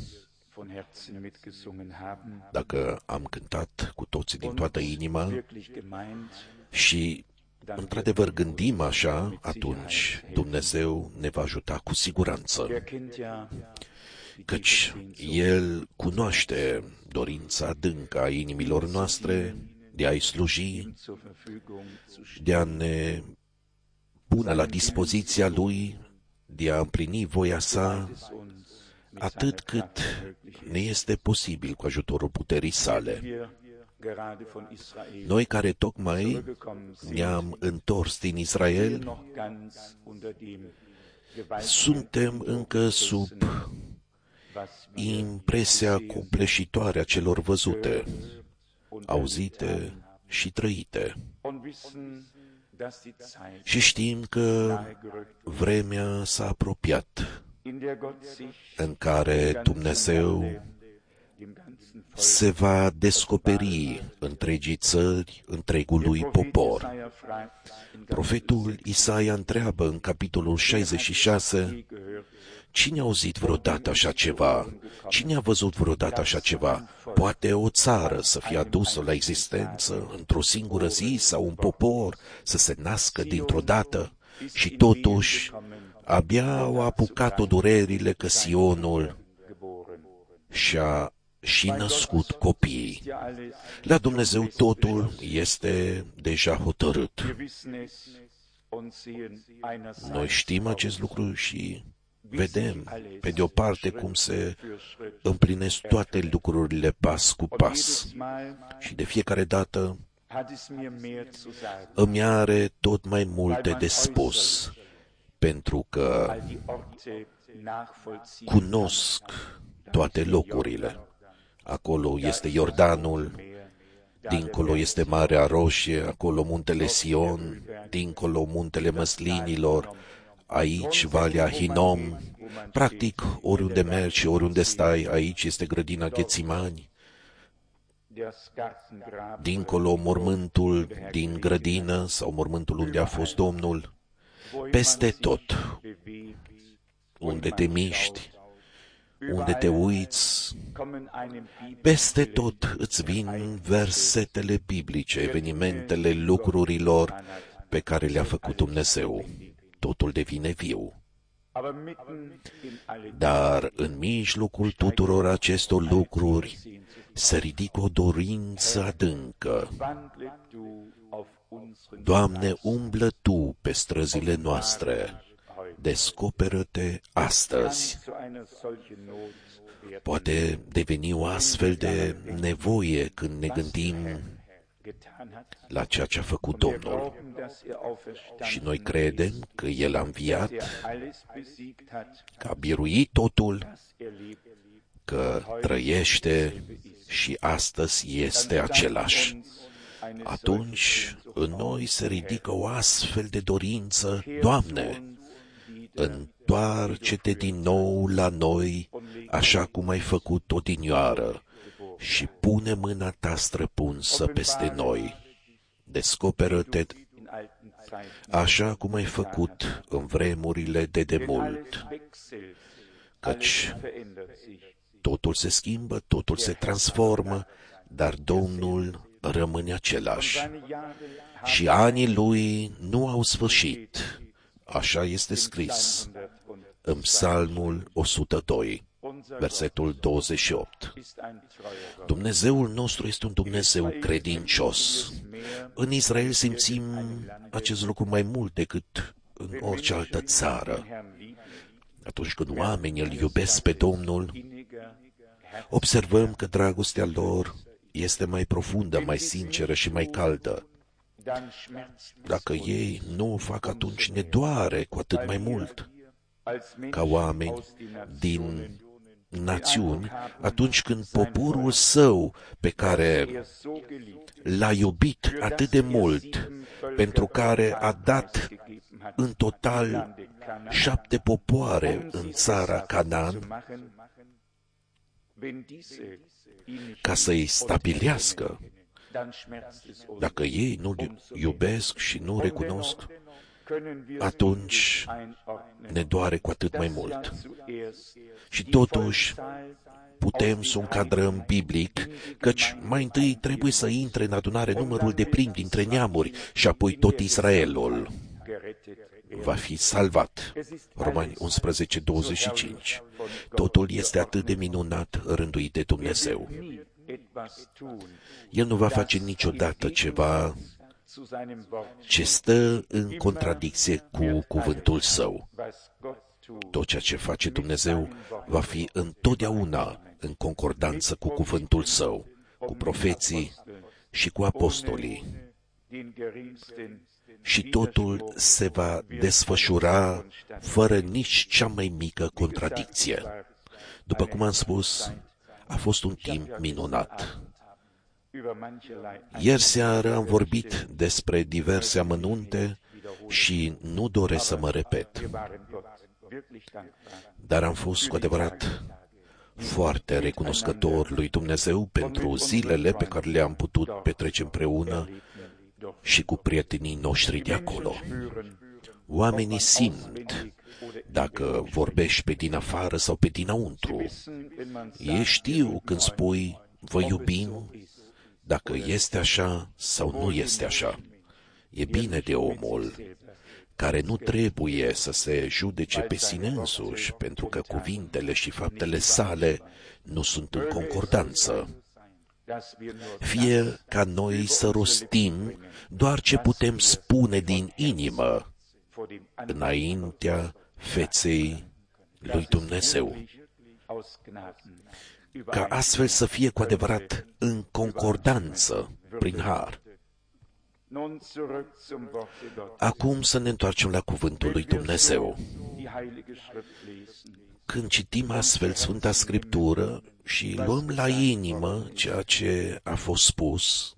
Dacă am cântat cu toții din toată inima și într-adevăr gândim așa, atunci Dumnezeu ne va ajuta cu siguranță. Căci El cunoaște dorința adâncă a inimilor noastre de a-i sluji, de a ne pune la dispoziția Lui, de a împlini voia Sa, atât cât ne este posibil cu ajutorul puterii Sale. Noi care tocmai ne-am întors din Israel, suntem încă sub impresia copleșitoare a celor văzute, auzite și trăite. Și știm că vremea s-a apropiat, în care Dumnezeu se va descoperi întregii țări, întregului popor. Profetul Isaia întreabă în capitolul 66, cine a auzit vreodată așa ceva? Cine a văzut vreodată așa ceva? Poate o țară să fie adusă la existență într-o singură zi sau un popor să se nască dintr-o dată? Și totuși, abia au apucat-o durerile că Sionul și născut copii. La Dumnezeu totul este deja hotărât. Noi știm acest lucru și vedem, pe de o parte, cum se împlinesc toate lucrurile pas cu pas. Și de fiecare dată îmi are tot mai multe de spus, pentru că cunosc toate locurile. Acolo este Iordanul, dincolo este Marea Roșie, acolo muntele Sion, dincolo muntele Măslinilor, aici Valea Hinom. Practic, oriunde mergi și oriunde stai, aici este grădina Ghețimani. Dincolo mormântul din grădină sau mormântul unde a fost Domnul. Peste tot, unde te miști, unde te uiți, peste tot îți vin versetele biblice, evenimentele lucrurilor pe care le-a făcut Dumnezeu. Totul devine viu. Dar în mijlocul tuturor acestor lucruri se ridică o dorință adâncă. Doamne, umblă Tu pe străzile noastre, descoperă-te astăzi. Poate deveni o astfel de nevoie când ne gândim la ceea ce a făcut Domnul. Și noi credem că El a înviat, că a biruit totul, că trăiește și astăzi este același. Atunci în noi se ridică o astfel de dorință, Doamne, întoarce-te din nou la noi, așa cum ai făcut odinioară, și pune mâna Ta străpunsă peste noi. Descoperă-te așa cum ai făcut în vremurile de demult, căci totul se schimbă, totul se transformă, dar Domnul rămâne același. Și anii Lui nu au sfârșit. Așa este scris în Psalmul 102, versetul 28. Dumnezeul nostru este un Dumnezeu credincios. În Israel simțim acest lucru mai mult decât în orice altă țară. Atunci când oamenii îl iubesc pe Domnul, observăm că dragostea lor este mai profundă, mai sinceră și mai caldă. Dacă ei nu o fac, atunci ne doare cu atât mai mult. Ca oameni din națiuni, atunci când poporul său, pe care l-a iubit atât de mult, pentru care a dat în total 7 popoare în țara Canaan, ca să-i stabilească, dacă ei nu iubesc și nu recunosc, atunci ne doare cu atât mai mult. Și totuși putem să o încadrăm biblic, căci mai întâi trebuie să intre în adunare numărul de prim dintre neamuri și apoi tot Israelul va fi salvat. Romani 11:25. Totul este atât de minunat rânduit de Dumnezeu. El nu va face niciodată ceva ce stă în contradicție cu cuvântul Său. Tot ceea ce face Dumnezeu va fi întotdeauna în concordanță cu cuvântul Său, cu profeții, și cu apostolii. Și totul se va desfășura fără nici cea mai mică contradicție. După cum am spus, a fost un timp minunat. Ieri seară am vorbit despre diverse amănunte și nu doresc să mă repet. Dar am fost cu adevărat foarte recunoscător lui Dumnezeu pentru zilele pe care le-am putut petrece împreună și cu prietenii noștri de acolo. Oamenii simt dacă vorbești pe din afară sau pe dinăuntru. Ei știu când spui, vă iubim, dacă este așa sau nu este așa. E bine de omul care nu trebuie să se judece pe sine însuși, pentru că cuvintele și faptele sale nu sunt în concordanță. Fie ca noi să rostim doar ce putem spune din inimă înaintea feței lui Dumnezeu, ca astfel să fie cu adevărat în concordanță prin har. Acum să ne întoarcem la cuvântul lui Dumnezeu. Când citim astfel Sfânta Scriptură și luăm la inimă ceea ce a fost spus,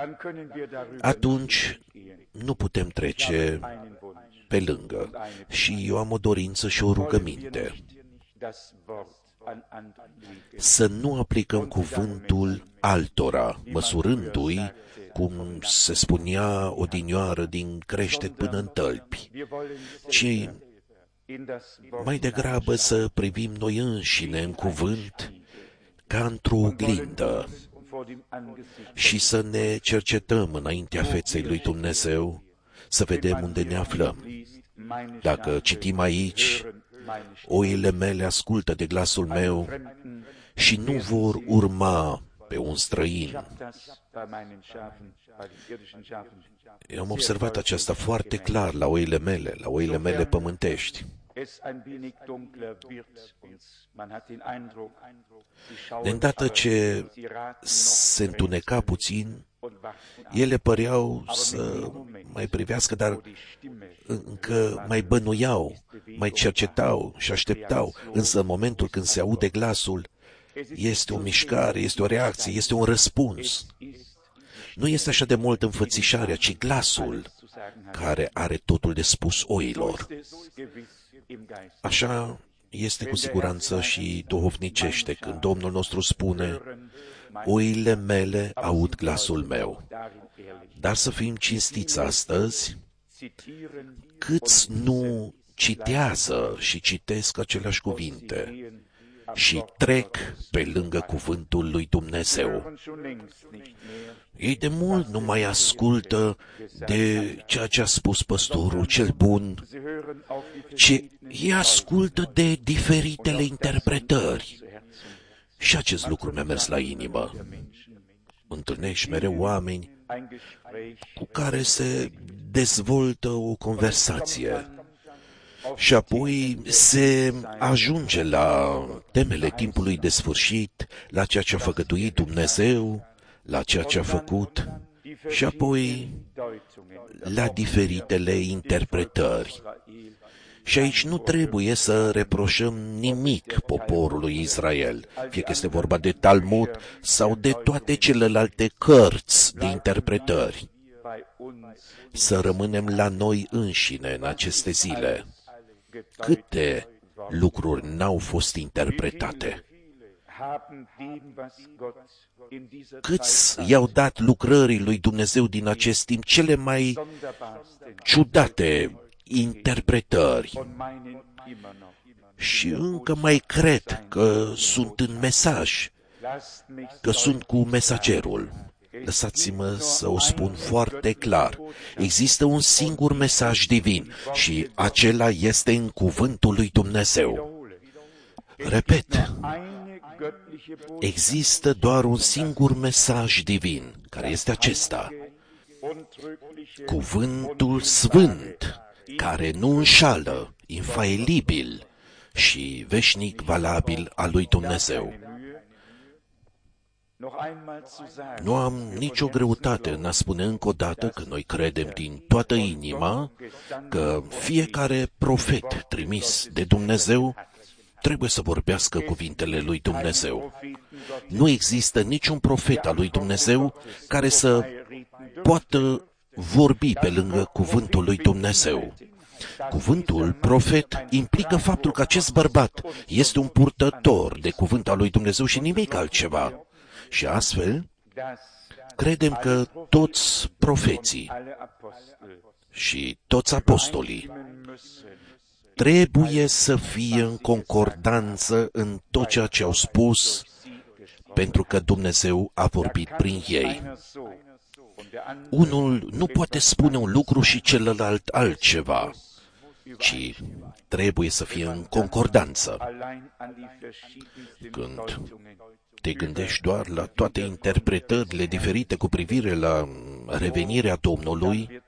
atunci nu putem trece pe lângă. Și eu am o dorință și o rugăminte. Să nu aplicăm cuvântul altora, măsurându-i, cum se spunea odinioară, din creștet până în tălpi, ci mai degrabă să privim noi înșine în cuvânt ca într-o oglindă și să ne cercetăm înaintea feței lui Dumnezeu, să vedem unde ne aflăm. Dacă citim aici, oile mele ascultă de glasul meu și nu vor urma pe un străin. Eu am observat aceasta foarte clar la oile mele pământești. De îndată ce se întuneca puțin, ele păreau să mai privească, dar încă mai bănuiau, mai cercetau și așteptau. Însă în momentul când se aude glasul, este o mișcare, este o reacție, este un răspuns. Nu este așa de mult înfățișarea, ci glasul care are totul de spus oilor. Așa este cu siguranță și duhovnicește când Domnul nostru spune, oile mele aud glasul meu. Dar să fim cinstiți astăzi, câți nu citează și citesc aceleași cuvinte și trec pe lângă cuvântul lui Dumnezeu. Ei de mult nu mai ascultă de ceea ce a spus păstorul cel bun, ci ei ascultă de diferitele interpretări. Și acest lucru mi-a mers la inimă. Întâlnești mereu oameni cu care se dezvoltă o conversație și apoi se ajunge la temele timpului de sfârșit, la ceea ce a făgăduit Dumnezeu, la ceea ce a făcut și apoi la diferitele interpretări. Și aici nu trebuie să reproșăm nimic poporului Israel, fie că este vorba de Talmud sau de toate celelalte cărți de interpretări. Să rămânem la noi înșine în aceste zile. Câte lucruri n-au fost interpretate? Câți i-au dat lucrării lui Dumnezeu din acest timp cele mai ciudate interpretări? Și încă mai cred că sunt în mesaj, că sunt cu mesagerul. Lăsați-mă să o spun foarte clar. Există un singur mesaj divin și acela este în cuvântul lui Dumnezeu. Repet, există doar un singur mesaj divin, care este acesta. Cuvântul sfânt, care nu înșală, infailibil și veșnic valabil al lui Dumnezeu. Nu am nicio greutate în a spune încă o dată că noi credem din toată inima că fiecare profet trimis de Dumnezeu trebuie să vorbească cuvintele lui Dumnezeu. Nu există niciun profet al lui Dumnezeu care să poată vorbi pe lângă cuvântul lui Dumnezeu. Cuvântul profet implică faptul că acest bărbat este un purtător de cuvânt al lui Dumnezeu și nimic altceva. Și astfel, credem că toți profeții și toți apostolii trebuie să fie în concordanță în tot ceea ce au spus, pentru că Dumnezeu a vorbit prin ei. Unul nu poate spune un lucru și celălalt altceva, ci trebuie să fie în concordanță. Când te gândești doar la toate interpretările diferite cu privire la revenirea Domnului,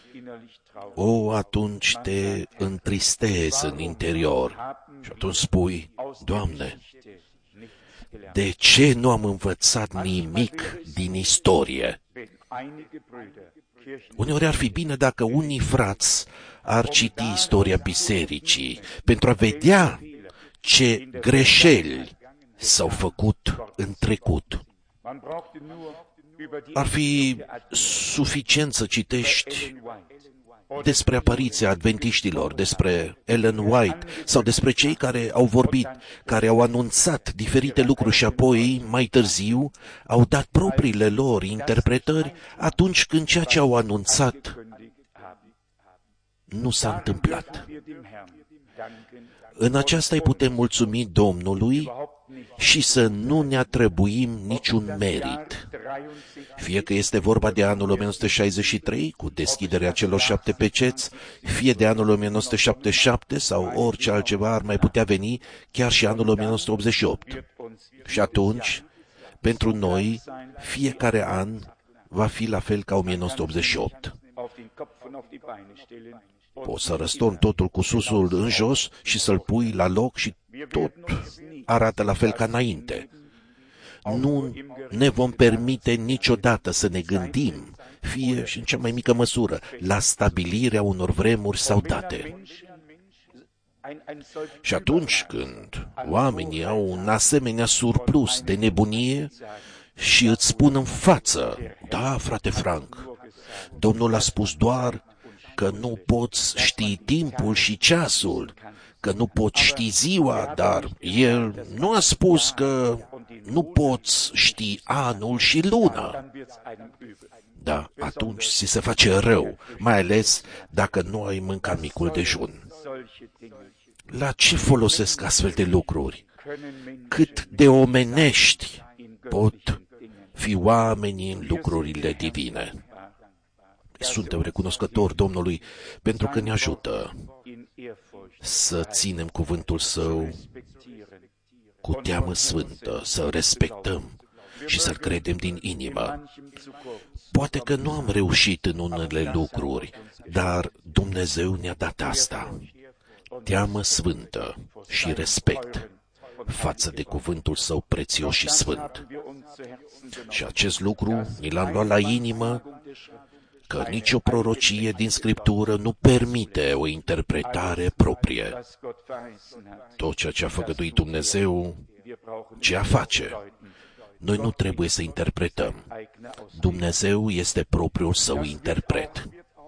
atunci te întristezi în interior și atunci spui, Doamne, de ce nu am învățat nimic din istorie? Uneori ar fi bine dacă unii frați ar citi istoria bisericii pentru a vedea ce greșeli s-au făcut în trecut. Ar fi suficient să citești despre apariția adventiștilor, despre Ellen White sau despre cei care au vorbit, care au anunțat diferite lucruri și apoi, mai târziu, au dat propriile lor interpretări atunci când ceea ce au anunțat nu s-a întâmplat. În aceasta îi putem mulțumi Domnului și să nu ne atribuim niciun merit. Fie că este vorba de anul 1963, cu deschiderea celor 7 peceți, fie de anul 1977 sau orice altceva ar mai putea veni, chiar și anul 1988. Și atunci, pentru noi, fiecare an va fi la fel ca 1988. Poți să răstorni totul cu susul în jos și să-l pui la loc și tot arată la fel ca înainte. Nu ne vom permite niciodată să ne gândim, fie și în cea mai mică măsură, la stabilirea unor vremuri sau date. Și atunci când oamenii au un asemenea surplus de nebunie și îți spun în față, da, frate Frank, Domnul a spus doar că nu poți ști timpul și ceasul, că nu poți ști ziua, dar El nu a spus că nu poți ști anul și luna. Da, atunci ți se face rău, mai ales dacă nu ai mâncat micul dejun. La ce folosesc astfel de lucruri? Cât de omenești pot fi oamenii în lucrurile divine? Suntem recunoscători Domnului pentru că ne ajută să ținem cuvântul Său cu teamă sfântă, să respectăm și să-L credem din inimă. Poate că nu am reușit în unele lucruri, dar Dumnezeu ne-a dat asta. Teamă sfântă și respect față de cuvântul Său prețios și sfânt. Și acest lucru ni l-am luat la inimă, că nicio prorocie din Scriptură nu permite o interpretare proprie. Tot ceea ce a făgăduit Dumnezeu, ce a face. Noi nu trebuie să interpretăm. Dumnezeu este propriul Său interpret.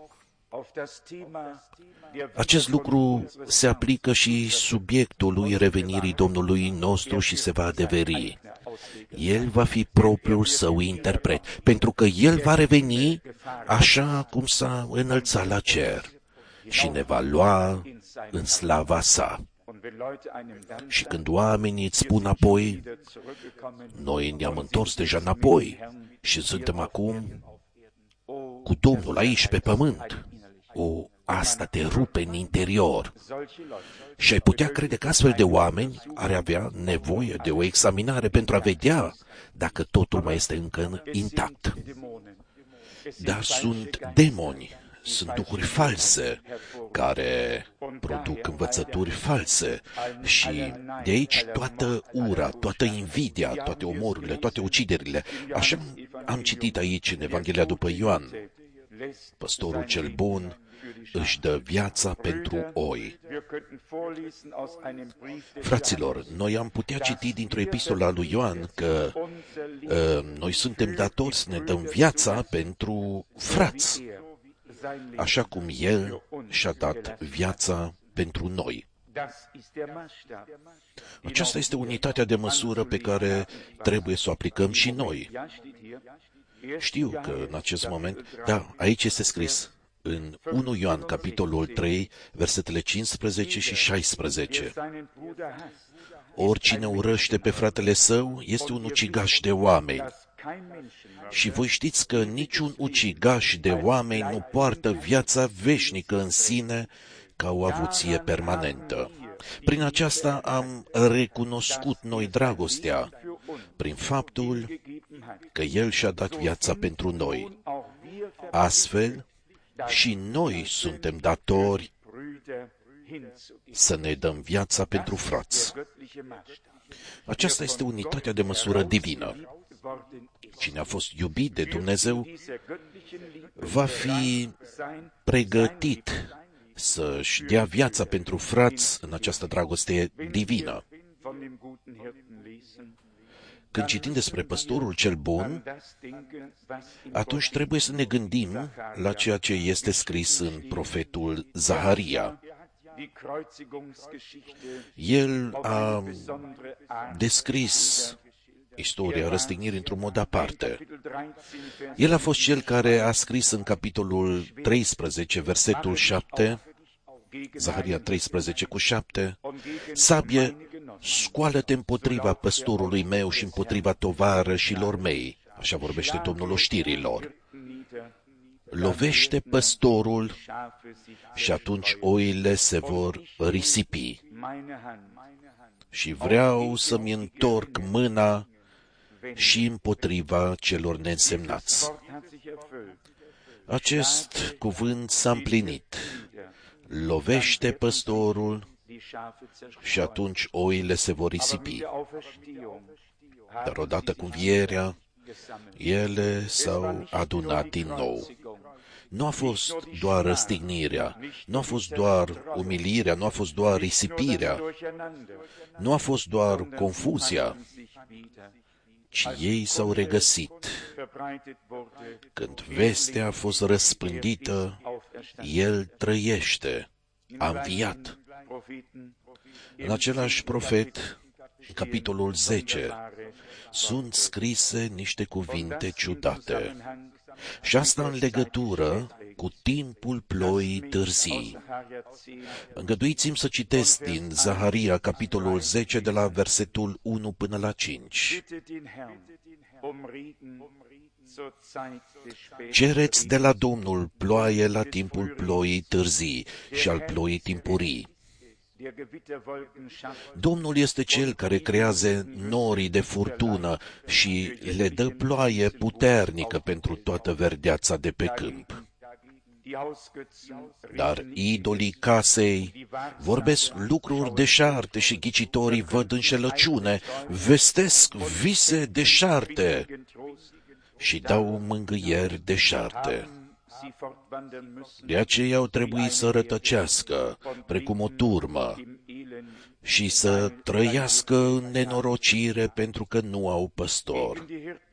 Acest lucru se aplică și subiectului revenirii Domnului nostru și se va adeveri. El va fi propriul Său interpret, pentru că El va reveni așa cum s-a înălțat la cer și ne va lua în slava Sa. Și când oamenii îți spun apoi, noi ne-am întors deja înapoi și suntem acum cu Domnul aici pe pământ, asta te rupe în interior. Și ai putea crede că astfel de oameni ar avea nevoie de o examinare pentru a vedea dacă totul mai este încă intact. Dar sunt demoni, sunt duhuri false care produc învățături false și de aici toată ura, toată invidia, toate omorurile, toate uciderile. Așa am citit aici în Evanghelia după Ioan. Păstorul cel bun își dă viața pentru oi. Fraților, noi am putea citi dintr-o epistolă a lui Ioan că noi suntem datori să ne dăm viața pentru frați, așa cum El și-a dat viața pentru noi. Aceasta este unitatea de măsură pe care trebuie să o aplicăm și noi. Știu că în acest moment, aici este scris, în 1 Ioan, capitolul 3, versetele 15 și 16. Oricine urăște pe fratele său este un ucigaș de oameni. Și voi știți că niciun ucigaș de oameni nu poartă viața veșnică în sine ca o avuție permanentă. Prin aceasta am recunoscut noi dragostea, prin faptul că El și-a dat viața pentru noi. Astfel, și noi suntem datori să ne dăm viața pentru frați. Aceasta este unitatea de măsură divină. Cine a fost iubit de Dumnezeu va fi pregătit să-și dea viața pentru frați în această dragoste divină. Când citim despre păstorul cel bun, atunci trebuie să ne gândim la ceea ce este scris în profetul Zaharia. El a descris istoria răstignirii într-un mod aparte. El a fost cel care a scris în capitolul 13, versetul 7, Zaharia 13 cu 7, sabie, scoală-te împotriva păstorului meu și împotriva tovarășilor mei, așa vorbește Domnul oștirilor. Lovește păstorul și atunci oile se vor risipi. Și vreau să-mi întorc mâna și împotriva celor neînsemnați. Acest cuvânt s-a împlinit. Lovește păstorul și atunci oile se vor risipi. Dar odată cu învierea, ele s-au adunat din nou. Nu a fost doar răstignirea, nu a fost doar umilirea, nu a fost doar risipirea, nu a fost doar confuzia, ci ei s-au regăsit. Când vestea a fost răspândită, El trăiește, a înviat. În același profet, în capitolul 10, sunt scrise niște cuvinte ciudate. Și asta în legătură cu timpul ploii târzii. Îngăduiți-mi să citesc din Zaharia, capitolul 10, de la versetul 1 până la 5. Cereți de la Domnul ploaie la timpul ploii târzii și al ploii timpurii. Domnul este Cel care creează norii de furtună și le dă ploaie puternică pentru toată verdeața de pe câmp. Dar idolii casei vorbesc lucruri deșarte și ghicitorii văd înșelăciune, vestesc vise deșarte și dau mângâieri deșarte. De aceea au trebuit să rătăcească, precum o turmă, și să trăiască în nenorocire pentru că nu au păstor.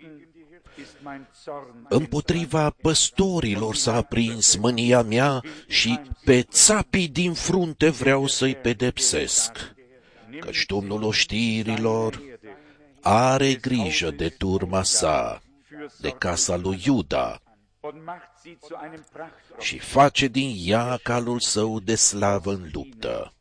Împotriva păstorilor s-a aprins mânia mea și pe țapii din frunte vreau să-i pedepsesc, căci Domnul oștirilor are grijă de turma sa, de casa lui Iuda, și face din ea calul său de slavă în luptă.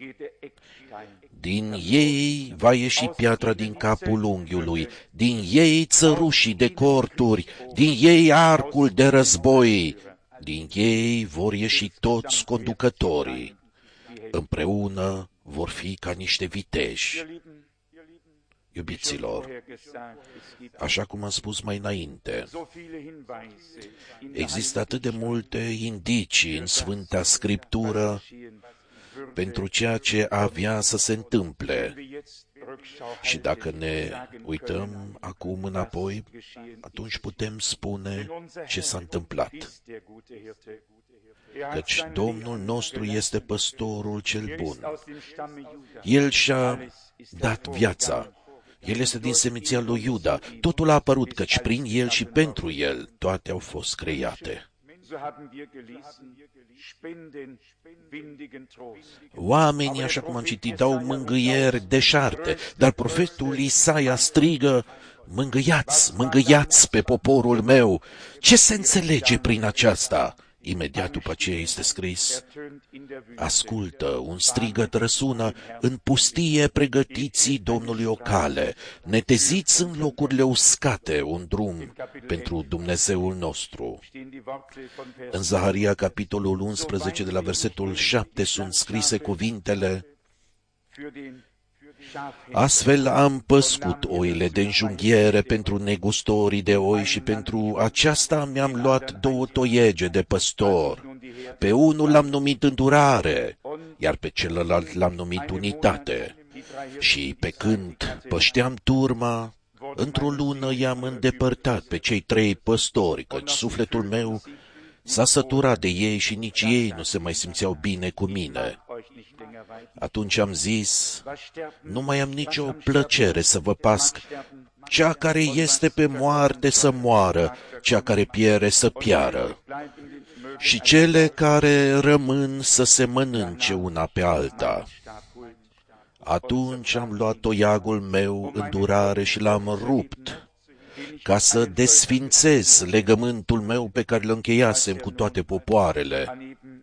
Din ei va ieși piatra din capul unghiului, din ei țărușii de corturi, din ei arcul de război, din ei vor ieși toți conducătorii. Împreună vor fi ca niște viteji. Iubiților, așa cum am spus mai înainte, există atât de multe indicii în Sfânta Scriptură pentru ceea ce avea să se întâmple. Și dacă ne uităm acum înapoi, atunci putem spune ce s-a întâmplat. Căci Domnul nostru este păstorul cel bun. El și-a dat viața. El este din seminția lui Iuda. Totul a apărut, căci prin El și pentru El toate au fost create. Oamenii, așa cum am citit, dau mângâieri deșarte, dar profetul Isaia strigă, mângâiați, mângâiați pe poporul meu. Ce se înțelege prin aceasta? Imediat după aceea este scris, ascultă, un strigăt răsună, în pustie pregătiți Domnului o cale, neteziți în locurile uscate un drum pentru Dumnezeul nostru. În Zaharia, capitolul 11, de la versetul 7, sunt scrise cuvintele, astfel am păscut oile de înjunghiere pentru negustorii de oi și pentru aceasta mi-am luat 2 toiege de păstor. Pe unul l-am numit Îndurare, iar pe celălalt l-am numit Unitate. Și pe când pășteam turma, într-o lună i-am îndepărtat pe cei 3 păstori, căci sufletul meu s-a săturat de ei și nici ei nu se mai simțeau bine cu mine. Atunci am zis, nu mai am nicio plăcere să vă pasc, cea care este pe moarte să moară, cea care piere să piară, și cele care rămân să se mănânce una pe alta. Atunci am luat toiagul meu Îndurare și l-am rupt, ca să desfințez legământul meu pe care îl încheiasem cu toate popoarele.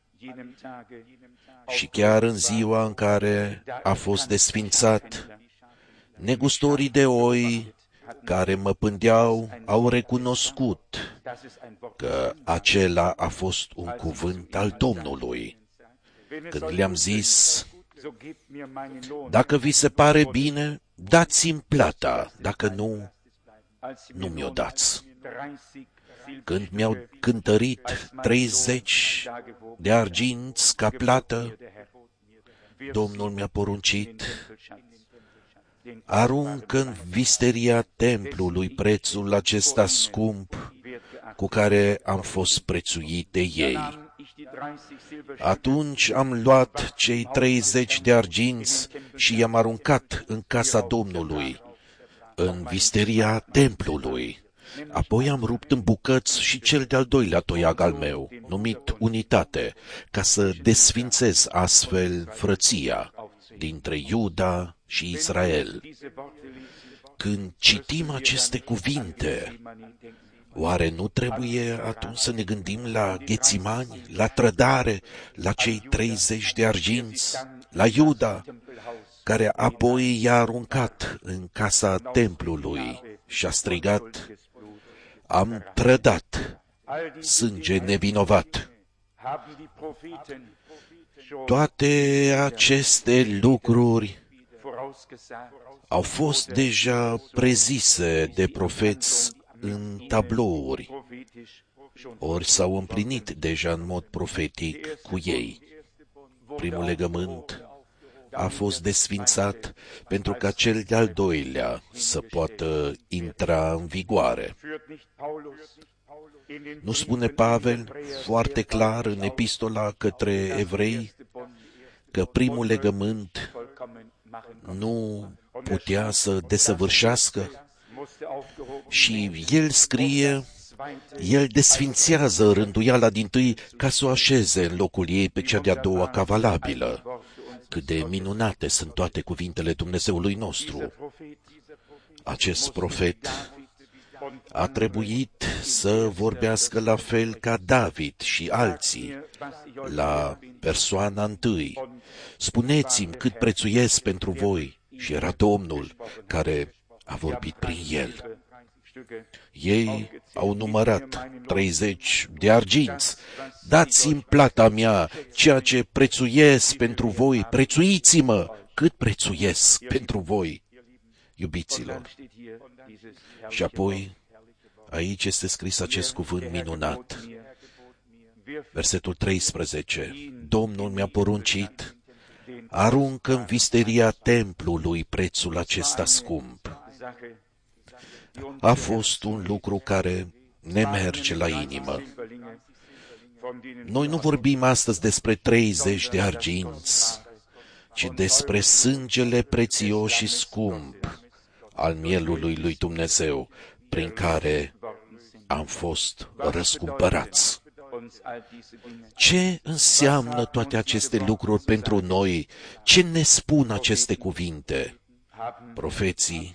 Și chiar în ziua în care a fost desfințat, negustorii de oi care mă pândeau au recunoscut că acela a fost un cuvânt al Domnului. Când le-am zis, dacă vi se pare bine, dați-mi plata, dacă nu, nu mi-o dați. Când mi-au cântărit 30 de arginți ca plată, Domnul mi-a poruncit, aruncă în visteria templului prețul acesta scump cu care am fost prețuit de ei. Atunci am luat cei 30 de arginți și i-am aruncat în casa Domnului, în visteria templului. Apoi am rupt în bucăți și cel de-al 2-lea toiag al meu, numit Unitate, ca să desfințez astfel frăția dintre Iuda și Israel. Când citim aceste cuvinte, oare nu trebuie atunci să ne gândim la Ghețimani, la trădare, la cei 30 de arginți, la Iuda, care apoi i-a aruncat în casa templului și a strigat, am trădat sânge nevinovat. Toate aceste lucruri au fost deja prezise de profeți în tablouri, ori s-au împlinit deja în mod profetic cu ei. Primul legământ a fost desfințat pentru ca cel de-al 2-lea să poată intra în vigoare. Nu spune Pavel foarte clar în epistola către evrei că primul legământ nu putea să desăvârșească? Și el scrie, el desfințează rânduiala dintâi ca să o așeze în locul ei pe cea de-a 2-a cavalabilă. Cât de minunate sunt toate cuvintele Dumnezeului nostru. Acest profet a trebuit să vorbească la fel ca David și alții, la persoana întâi. Spuneți-mi cât prețuiesc pentru voi. Și era Domnul care a vorbit prin el. Ei au numărat 30 de arginți. Dați-mi plata mea, ceea ce prețuiesc pentru voi, prețuiți-mă cât prețuiesc pentru voi. Iubiților, și apoi aici este scris acest cuvânt minunat. Versetul 13. Domnul mi-a poruncit, aruncă în visteria templului prețul acesta scump. A fost un lucru care ne merge la inimă. Noi nu vorbim astăzi despre 30 de arginți, ci despre sângele prețios și scump al mielului lui Dumnezeu, prin care am fost răscumpărați. Ce înseamnă toate aceste lucruri pentru noi? Ce ne spun aceste cuvinte? Profeții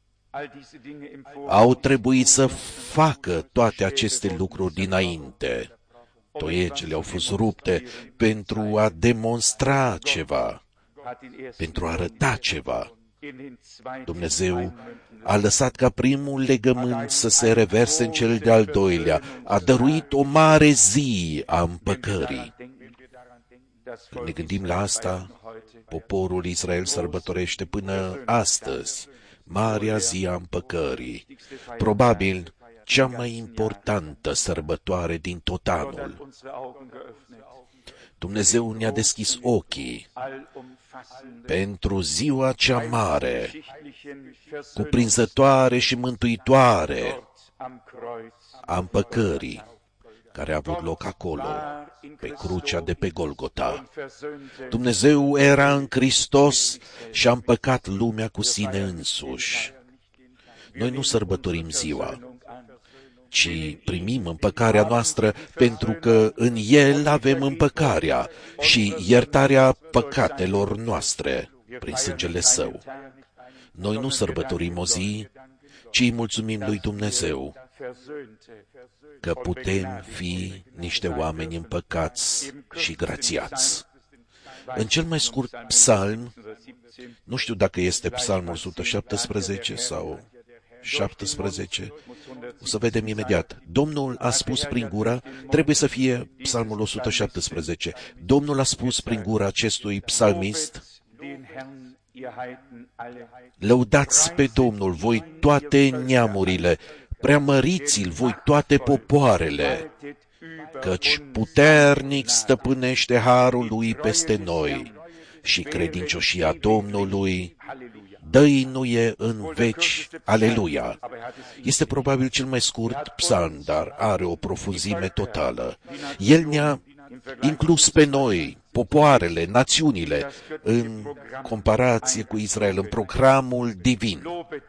au trebuit să facă toate aceste lucruri dinainte. Toiegele au fost rupte pentru a demonstra ceva, pentru a arăta ceva. Dumnezeu a lăsat ca primul legământ să se reverse în cel de-al doilea, a dăruit o mare zi a împăcării. Când ne gândim la asta, poporul Israel sărbătorește până astăzi Marea Zi a Împăcării, probabil cea mai importantă sărbătoare din tot anul. Dumnezeu ne-a deschis ochii pentru ziua cea mare, cuprinzătoare și mântuitoare a împăcării, care a avut loc acolo, pe crucea de pe Golgota. Dumnezeu era în Hristos și a împăcat lumea cu sine însuși. Noi nu sărbătorim ziua, ci primim împăcarea noastră pentru că în El avem împăcarea și iertarea păcatelor noastre prin sângele Său. Noi nu sărbătorim o zi, ci îi mulțumim lui Dumnezeu că putem fi niște oameni împăcați și grațiați. În cel mai scurt psalm, nu știu dacă este psalmul 117 sau 17, o să vedem imediat. Domnul a spus prin gura, trebuie să fie psalmul 117, Domnul a spus prin gura acestui psalmist, lăudați pe Domnul, voi toate neamurile, preamăriți-l voi toate popoarele, căci puternic stăpânește harul lui peste noi și credincioșia Domnului dăinuie în veci. Aleluia! Este probabil cel mai scurt psalm, dar are o profunzime totală. El ne-a inclus pe noi, popoarele, națiunile, în comparație cu Israel, în programul divin.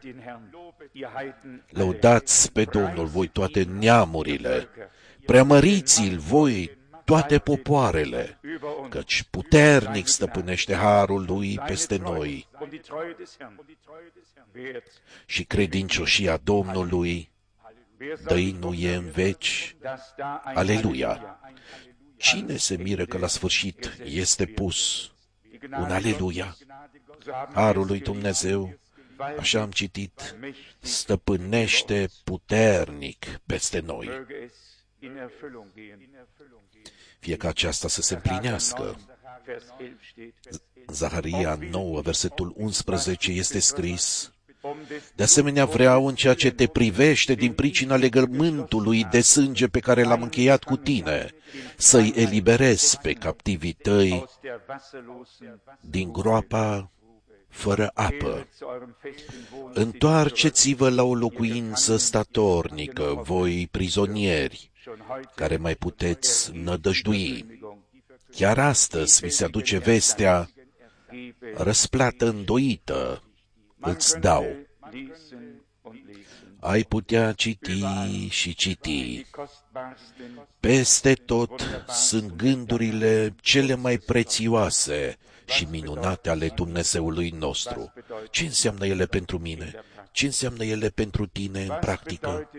Lăudați pe Domnul voi toate neamurile, preamăriți-l voi toate popoarele, căci puternic stăpânește harul lui peste noi și credincioșia Domnului dăinuie în veci. Aleluia! Cine se miră că la sfârșit este pus un aleluia? Harul lui Dumnezeu, așa am citit, stăpânește puternic peste noi. Fie ca aceasta să se împlinească. Zaharia 9, versetul 11 este scris, de asemenea vreau în ceea ce te privește din pricina legământului de sânge pe care l-am încheiat cu tine, să-i eliberezi pe captivii tăi din groapa fără apă. Întoarceți-vă la o locuință statornică, voi prizonieri, care mai puteți nădăjdui. Chiar astăzi vi se aduce vestea, răsplată îndoită îți dau. Ai putea citi și citi. Peste tot sunt gândurile cele mai prețioase și minunate ale Dumnezeului nostru. Ce înseamnă ele pentru mine? Ce înseamnă ele pentru tine în practică?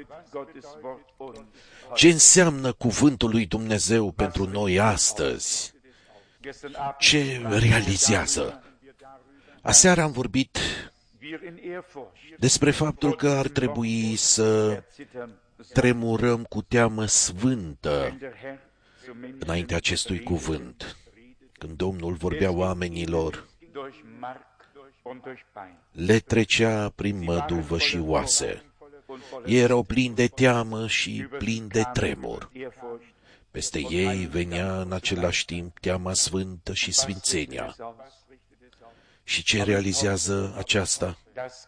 Ce înseamnă cuvântul lui Dumnezeu pentru noi astăzi? Ce realizează? Aseară am vorbit despre faptul că ar trebui să tremurăm cu teamă sfântă înaintea acestui cuvânt. Când Domnul vorbea oamenilor le trecea prin măduvă și oase. Ei erau plini de teamă și plini de tremur. Peste ei venea în același timp teama sfântă și sfințenia. Și ce realizează aceasta?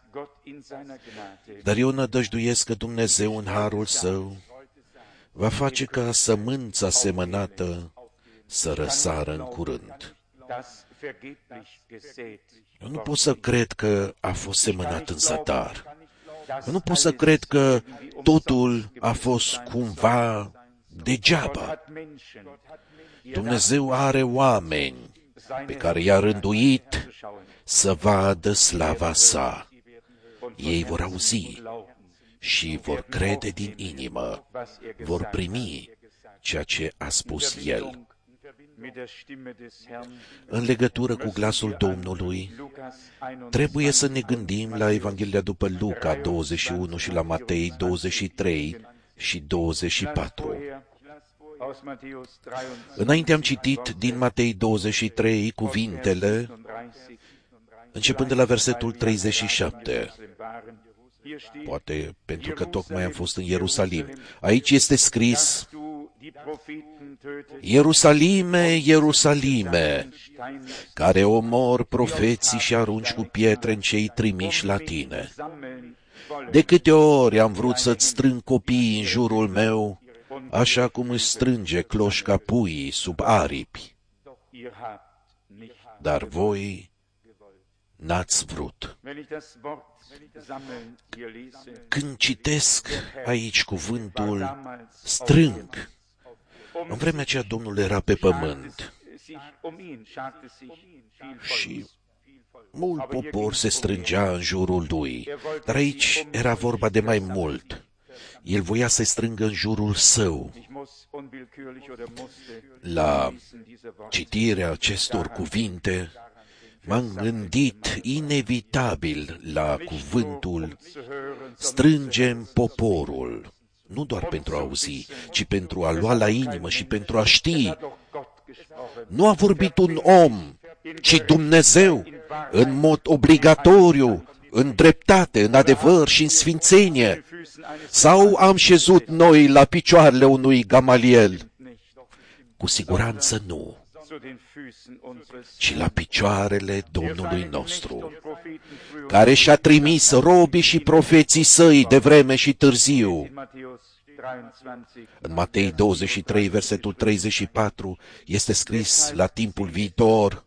Dar eu nădăjduiesc că Dumnezeu în harul Său va face ca sămânța semănată să răsară în curând. Eu nu pot să cred că a fost semănat în zadar. Eu nu pot să cred că totul a fost cumva degeaba. Dumnezeu are oameni pe care i-a rânduit să vadă slava sa. Ei vor auzi și vor crede din inimă, vor primi ceea ce a spus El. În legătură cu glasul Domnului, trebuie să ne gândim la Evanghelia după Luca 21 și la Matei 23 și 24. Înainte am citit din Matei 23 cuvintele, începând de la versetul 37. Poate pentru că tocmai am fost în Ierusalim. Aici este scris: Ierusalime, Ierusalime, care omor profeții și arunci cu pietre în cei trimiși la tine. De câte ori am vrut să-ți strâng copiii în jurul meu, așa cum își strânge cloșca puii sub aripi. Dar voi n-ați vrut. Când citesc aici cuvântul strâng, în vremea aceea Domnul era pe pământ și mult popor se strângea în jurul lui, dar aici era vorba de mai mult. El voia să strângă în jurul său. La citirea acestor cuvinte, m-am gândit inevitabil la cuvântul strângem poporul, nu doar pentru a auzi, ci pentru a lua la inimă și pentru a ști. Nu a vorbit un om, ci Dumnezeu, în mod obligatoriu, în dreptate, în adevăr și în sfințenie. Sau am șezut noi la picioarele unui Gamaliel? Cu siguranță nu, ci la picioarele Domnului nostru, care și-a trimis robii și profeții săi de vreme și târziu. În Matei 23, versetul 34, este scris la timpul viitor: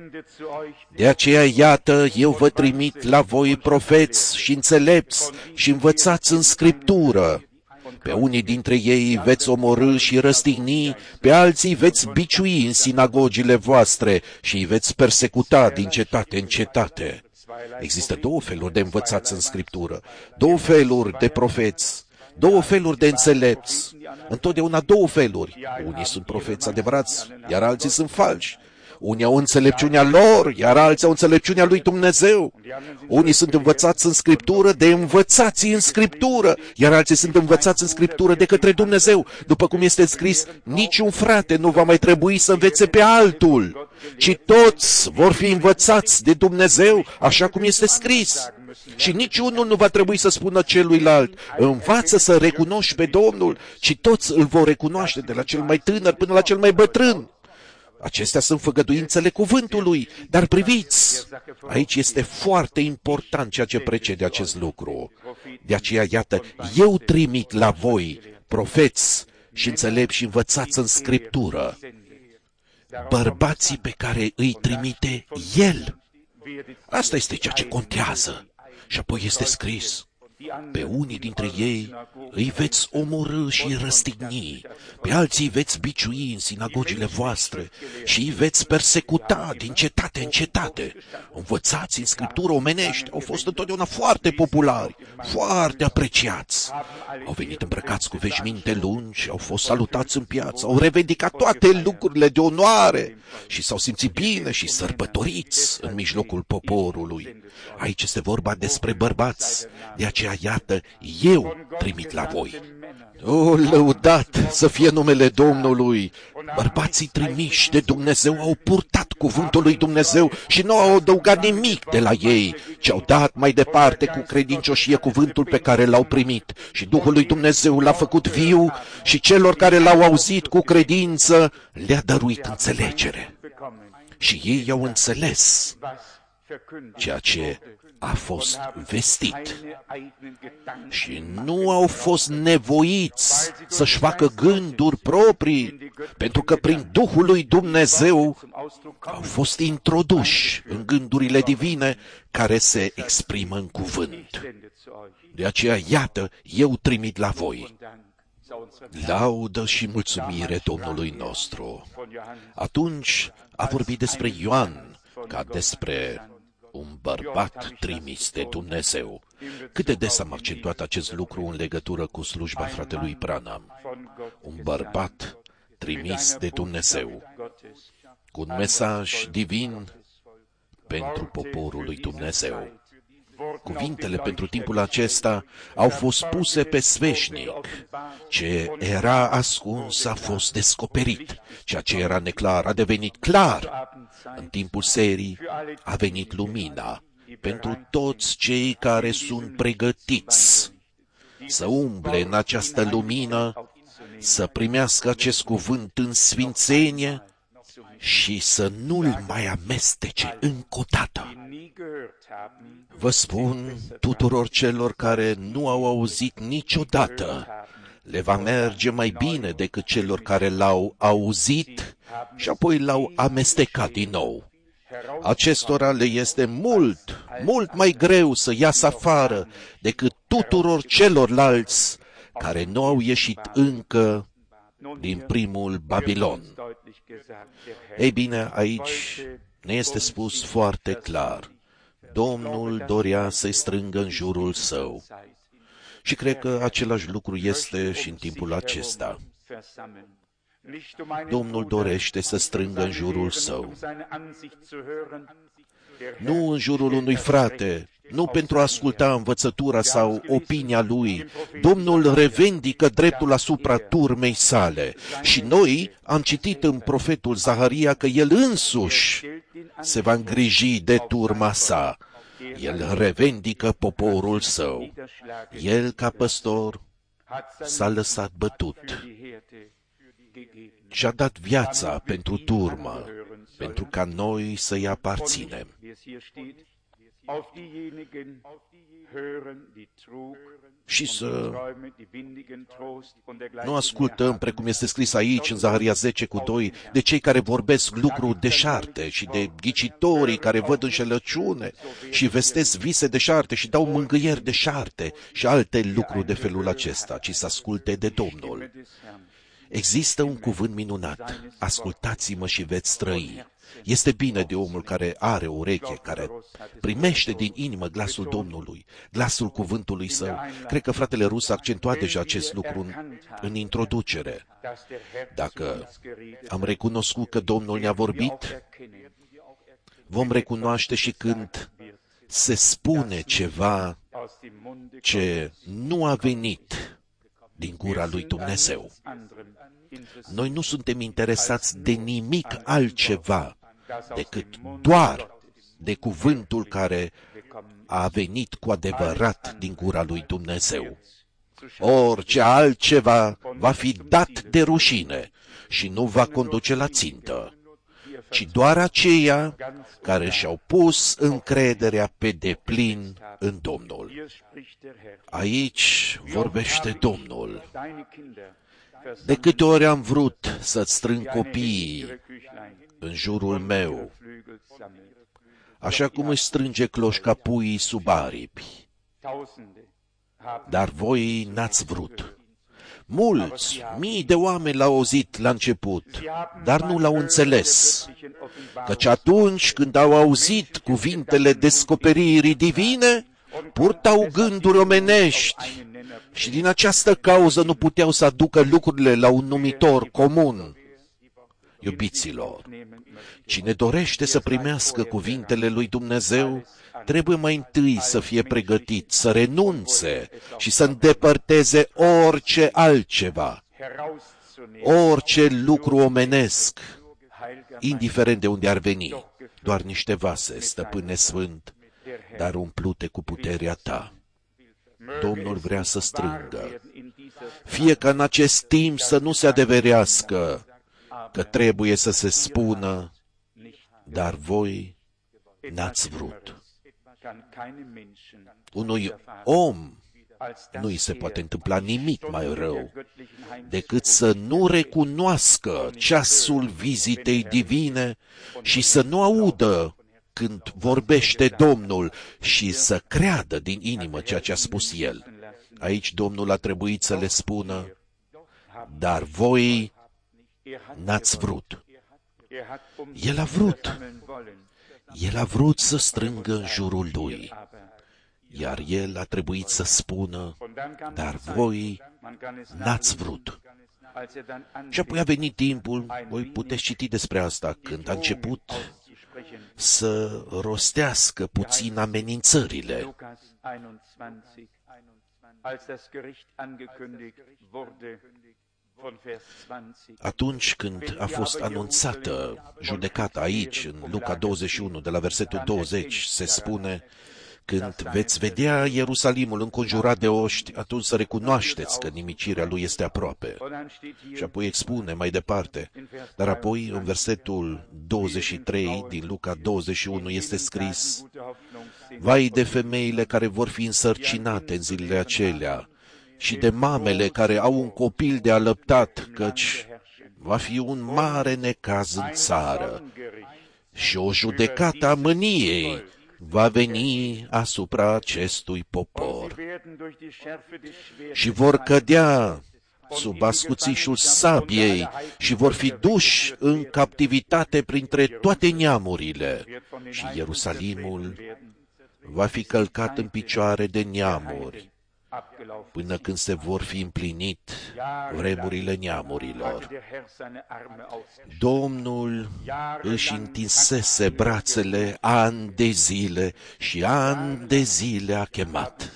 De aceea, iată, eu vă trimit la voi profeți și înțelepți și învățați în Scriptură. Pe unii dintre ei veți omorî și răstigni, pe alții veți biciui în sinagogile voastre și îi veți persecuta din cetate în cetate. Există două feluri de învățați în Scriptură, două feluri de profeți, două feluri de înțelepți, întotdeauna două feluri. Unii sunt profeți adevărați, iar alții sunt falși. Unii au înțelepciunea lor, iar alții au înțelepciunea lui Dumnezeu. Unii sunt învățați în Scriptură de învățații în Scriptură, iar alții sunt învățați în Scriptură de către Dumnezeu. După cum este scris, niciun frate nu va mai trebui să învețe pe altul, ci toți vor fi învățați de Dumnezeu, așa cum este scris. Și niciunul nu va trebui să spună celuilalt: învață să recunoști pe Domnul, ci toți îl vor recunoaște, de la cel mai tânăr până la cel mai bătrân. Acestea sunt făgăduințele cuvântului, dar priviți, aici este foarte important ceea ce precede acest lucru. De aceea, iată, eu trimit la voi profeți și înțelepți și învățați în Scriptură, bărbații pe care îi trimite El. Asta este ceea ce contează. Și apoi este scris: pe unii dintre ei îi veți omorî și răstigni, pe alții veți biciui în sinagogile voastre și îi veți persecuta din cetate în cetate. Învățați în Scriptură omenești au fost întotdeauna foarte populari, foarte apreciați. Au venit îmbrăcați cu veșminte lungi, au fost salutați în piață, au revendicat toate lucrurile de onoare și s-au simțit bine și sărbătoriți în mijlocul poporului. Aici este vorba despre bărbați, de aceea, iată, eu trimit la voi. O, lăudat să fie numele Domnului! Bărbații trimiși de Dumnezeu au purtat cuvântul lui Dumnezeu și nu au adăugat nimic de la ei, ci au dat mai departe cu credincioșie cuvântul pe care l-au primit. Și Duhul lui Dumnezeu l-a făcut viu și celor care l-au auzit cu credință le-a dăruit înțelegere. Și ei au înțeles ceea ce a fost vestit și nu au fost nevoiți să-și facă gânduri proprii, pentru că prin Duhul lui Dumnezeu au fost introduși în gândurile divine care se exprimă în cuvânt. De aceea, iată, eu trimit la voi laudă și mulțumire Domnului nostru. Atunci a vorbit despre Ioan ca despre un bărbat trimis de Dumnezeu. Cât de des am accentuat acest lucru în legătură cu slujba fratelui Branham. Un bărbat trimis de Dumnezeu, cu un mesaj divin pentru poporul lui Dumnezeu. Cuvintele pentru timpul acesta au fost puse pe sfeșnic. Ce era ascuns a fost descoperit. Ceea ce era neclar a devenit clar. În timpul serii a venit lumina pentru toți cei care sunt pregătiți să umble în această lumină, să primească acest cuvânt în sfințenie și să nu-l mai amestece încă o dată. Vă spun tuturor celor care nu au auzit niciodată, le va merge mai bine decât celor care l-au auzit și apoi l-au amestecat din nou. Acestora le este mult mai greu să iasă afară decât tuturor celorlalți care nu au ieșit încă din primul Babilon. Ei bine, aici ne este spus foarte clar. Domnul dorea să-i strângă în jurul său. Și cred că același lucru este și în timpul acesta. Domnul dorește să strângă în jurul său. Nu în jurul unui frate, nu pentru a asculta învățătura sau opinia lui. Domnul revendică dreptul asupra turmei sale. Și noi am citit în profetul Zaharia că el însuși se va îngriji de turma sa. El revendică poporul său. El, ca păstor, s-a lăsat bătut și-a dat viața pentru turmă, pentru ca noi să-i aparținem. Și să nu ascultăm, precum este scris aici în Zaharia 10:2, de cei care vorbesc lucruri deșarte și de ghicitorii care văd înșelăciune și vestesc vise deșarte și dau mângâieri deșarte și alte lucruri de felul acesta, ci să asculte de Domnul. Există un cuvânt minunat, ascultați-mă și veți trăi. Este bine de omul care are o ureche, care primește din inimă glasul Domnului, glasul cuvântului său. Cred că fratele Rus a accentuat deja acest lucru în introducere. Dacă am recunoscut că Domnul ne-a vorbit, vom recunoaște și când se spune ceva ce nu a venit din gura lui Dumnezeu. Noi nu suntem interesați de nimic altceva decât doar de cuvântul care a venit cu adevărat din gura lui Dumnezeu. Orice altceva va fi dat de rușine și nu va conduce la țintă, ci doar aceia care și-au pus încrederea pe deplin în Domnul. Aici vorbește Domnul. De câte ori am vrut să-ți strâng copiii în jurul meu, așa cum își strânge cloșca puii sub aripi, dar voi n-ați vrut. Mulți, mii de oameni l-au auzit la început, dar nu l-au înțeles, căci atunci când au auzit cuvintele descoperirii divine, purtau gânduri omenești și din această cauză nu puteau să aducă lucrurile la un numitor comun. Iubiților, cine dorește să primească cuvintele lui Dumnezeu, trebuie mai întâi să fie pregătit, să renunțe și să îndepărteze orice altceva, orice lucru omenesc, indiferent de unde ar veni, doar niște vase, stăpâne sfânt, dar umplute cu puterea ta. Domnul vrea să strângă, fie ca în acest timp să nu se adeverească că trebuie să se spună, dar voi n-ați vrut. Unui om nu îi se poate întâmpla nimic mai rău decât să nu recunoască ceasul vizitei divine și să nu audă când vorbește Domnul și să creadă din inimă ceea ce a spus El. Aici Domnul a trebuit să le spună, dar voi n-ați vrut. El a vrut. El a vrut să strângă în jurul lui, iar El a trebuit să spună, dar voi n-ați vrut. Și apoi a venit timpul, voi puteți citi despre asta, când a început să rostească puțin amenințările. Atunci când a fost anunțată judecata aici, în Luca 21, de la versetul 20, se spune, când veți vedea Ierusalimul înconjurat de oști, atunci să recunoașteți că nimicirea lui este aproape. Și apoi expune mai departe. Dar apoi, în versetul 23 din Luca 21, este scris, vai de femeile care vor fi însărcinate în zilele acelea și de mamele care au un copil de alăptat, căci va fi un mare necaz în țară și o judecată a mâniei va veni asupra acestui popor și vor cădea sub ascuțișul sabiei și vor fi duși în captivitate printre toate neamurile și Ierusalimul va fi călcat în picioare de neamuri până când se vor fi împlinit vremurile neamurilor. Domnul își întinsese brațele ani de zile și ani de zile a chemat.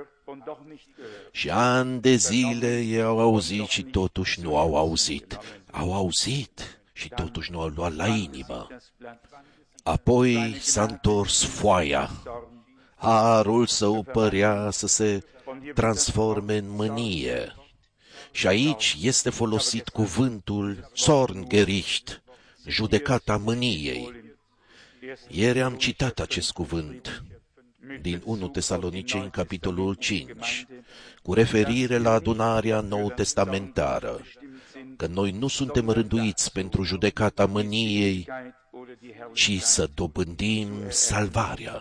Și ani de zile ei au auzit și totuși nu au auzit. Au auzit și totuși nu au luat la inimă. Apoi s-a întors foaia. Harul său părea să se transforme în mânie. Și aici este folosit cuvântul Zorngericht, judecata mâniei. Ieri am citat acest cuvânt din 1 Tesaloniceni, capitolul 5, cu referire la adunarea nou-testamentară, că noi nu suntem rânduiți pentru judecata mâniei, ci să dobândim salvarea.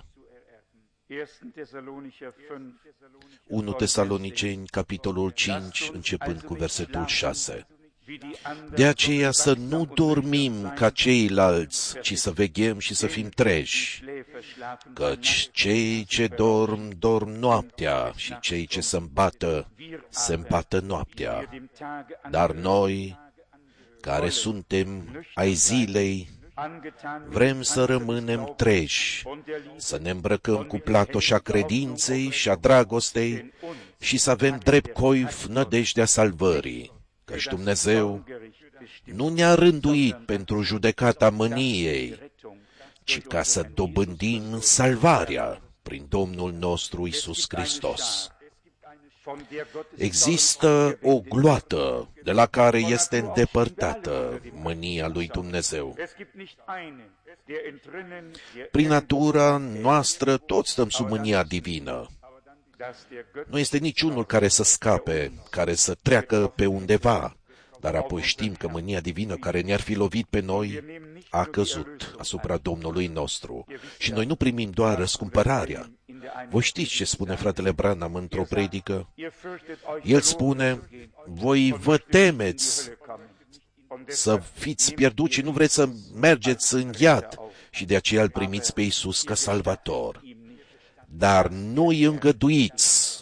1 Tesaloniceni, capitolul 5, începând cu versetul 6. De aceea să nu dormim ca ceilalți, ci să veghem și să fim treji, căci cei ce dorm, dorm noaptea și cei ce se îmbată noaptea. Dar noi, care suntem ai zilei, vrem să rămânem treji, să ne îmbrăcăm cu platoșa credinței și a dragostei și să avem drept coif nădejdea salvării, căci Dumnezeu nu ne-a rânduit pentru judecata mâniei, ci ca să dobândim salvarea prin Domnul nostru Iisus Hristos. Există o gloată de la care este îndepărtată mânia lui Dumnezeu. Prin natura noastră toți stăm sub mânia divină. Nu este niciunul care să scape, care să treacă pe undeva, dar apoi știm că mânia divină care ne-ar fi lovit pe noi a căzut asupra Domnului nostru. Și noi nu primim doar răscumpărarea. Voi știți ce spune fratele Branham într-o predică? El spune, voi vă temeți să fiți pierduți și nu vreți să mergeți în iad și de aceea îl primiți pe Iisus ca salvator. Dar nu îi îngăduiți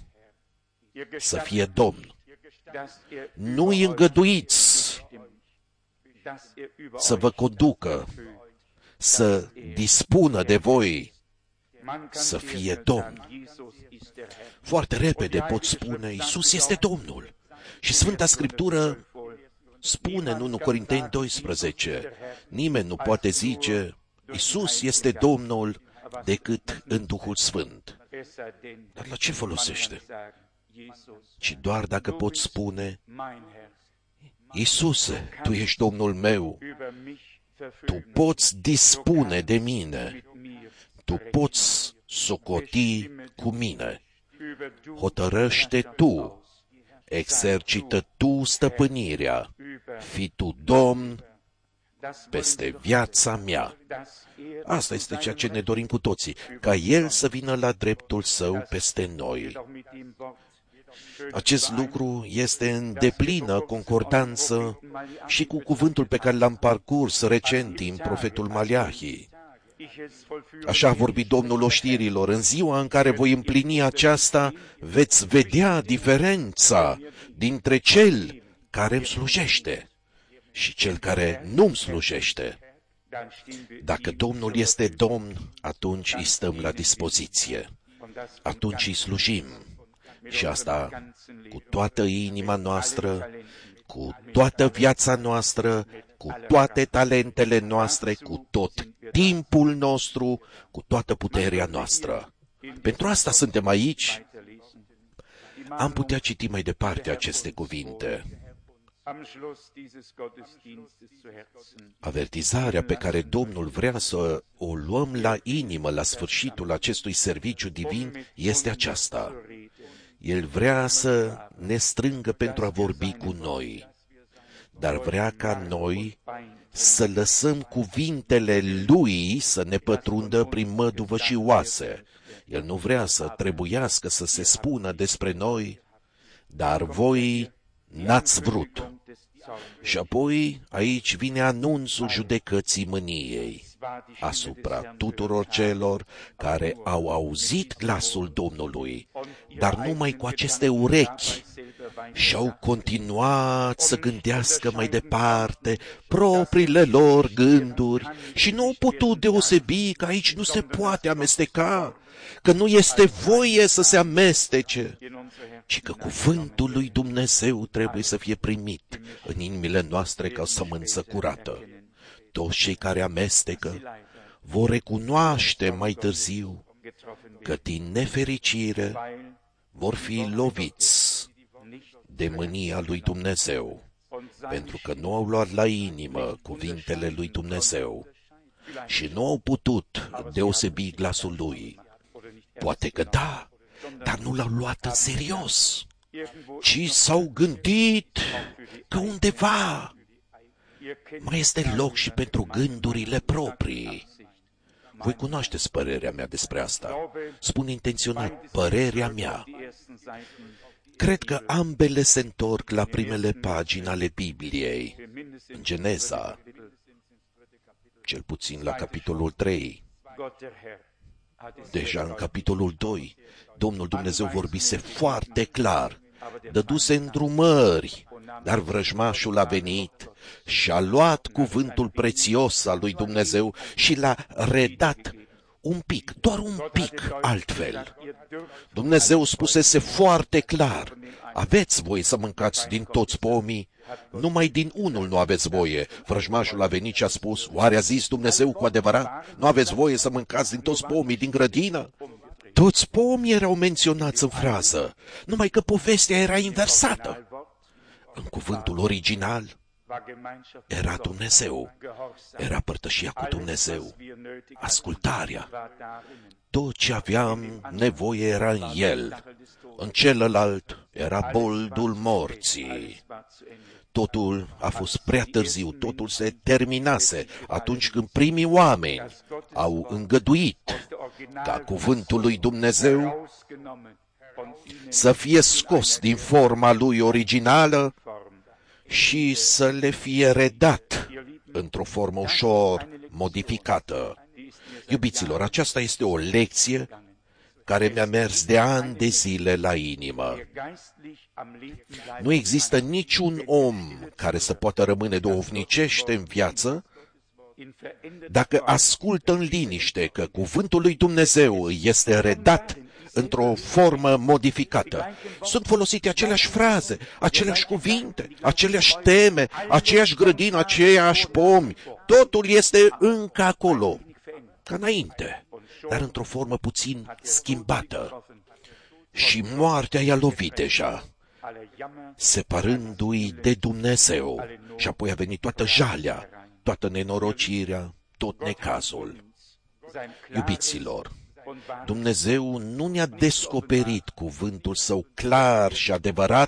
să fie Domn. Nu îi îngăduiți să vă conducă, să dispună de voi, să fie Domn. Foarte repede pot spune, Iisus este Domnul. Și Sfânta Scriptură spune în 1 Corinteni 12, nimeni nu poate zice, Iisus este Domnul decât în Duhul Sfânt. Dar la ce folosește? Ci doar dacă pot spune, Iisuse, Tu ești Domnul meu, Tu poți dispune de mine, Tu poți socoti cu mine, hotărăște Tu, exercită Tu stăpânirea, fii Tu Domn peste viața mea. Asta este ceea ce ne dorim cu toții, ca El să vină la dreptul Său peste noi. Acest lucru este în deplină concordanță și cu cuvântul pe care l-am parcurs recent din profetul Maleahi. Așa a vorbit Domnul oștirilor, în ziua în care voi împlini aceasta, veți vedea diferența dintre cel care îmi slujește și cel care nu-mi slujește. Dacă Domnul este Domn, atunci îi stăm la dispoziție, atunci îi slujim. Și asta cu toată inima noastră, cu toată viața noastră, cu toate talentele noastre, cu tot timpul nostru, cu toată puterea noastră. Pentru asta suntem aici. Am putea citi mai departe aceste cuvinte. Avertizarea pe care Domnul vrea să o luăm la inimă la sfârșitul acestui serviciu divin este aceasta. El vrea să ne strângă pentru a vorbi cu noi, dar vrea ca noi să lăsăm cuvintele Lui să ne pătrundă prin măduvă și oase. El nu vrea să trebuiască să se spună despre noi, dar voi n-ați vrut. Și apoi aici vine anunțul judecății mâniei asupra tuturor celor care au auzit glasul Domnului, dar numai cu aceste urechi și-au continuat să gândească mai departe propriile lor gânduri și nu au putut deosebi că aici nu se poate amesteca, că nu este voie să se amestece, ci că cuvântul lui Dumnezeu trebuie să fie primit în inimile noastre ca o sămânță curată. Toți cei care amestecă vor recunoaște mai târziu că din nefericire vor fi loviți de mânia lui Dumnezeu, pentru că nu au luat la inimă cuvintele lui Dumnezeu și nu au putut deosebi glasul lui. Poate că da, dar nu l-au luat în serios, ci s-au gândit că undeva mai este loc și pentru gândurile proprii. Voi cunoașteți părerea mea despre asta. Spun intenționat, părerea mea. Cred că ambele se întorc la primele pagini ale Bibliei, în Geneza, cel puțin la capitolul 3. Deja în capitolul 2, Domnul Dumnezeu vorbise foarte clar, dăduse îndrumări, dar vrăjmașul a venit și a luat cuvântul prețios al lui Dumnezeu și l-a redat un pic, doar un pic altfel. Dumnezeu spusese foarte clar, aveți voie să mâncați din toți pomii, numai din unul nu aveți voie. Vrăjmașul a venit și a spus, oare a zis Dumnezeu cu adevărat? Nu aveți voie să mâncați din toți pomii din grădină? Toți pomii erau menționați în frază, numai că povestea era inversată. În cuvântul original era Dumnezeu, era părtășia cu Dumnezeu, ascultarea. Tot ce aveam nevoie era în El, în celălalt era boldul morții. Totul a fost prea târziu, totul se terminase atunci când primii oameni au îngăduit ca cuvântul lui Dumnezeu să fie scos din forma lui originală și să le fie redat într-o formă ușor modificată. Iubiților, aceasta este o lecție care mi-a mers de ani de zile la inimă. Nu există niciun om care să poată rămâne duhovnicește în viață dacă ascultă în liniște că cuvântul lui Dumnezeu este redat într-o formă modificată. Sunt folosite aceleași fraze, aceleași cuvinte, aceleași teme, aceeași grădină, aceiași pomi. Totul este încă acolo, ca înainte, dar într-o formă puțin schimbată. Și moartea i-a lovit deja, separându-i de Dumnezeu. Și apoi a venit toată jalea, toată nenorocirea, tot necazul. Iubiților, Dumnezeu nu ne-a descoperit cuvântul Său clar și adevărat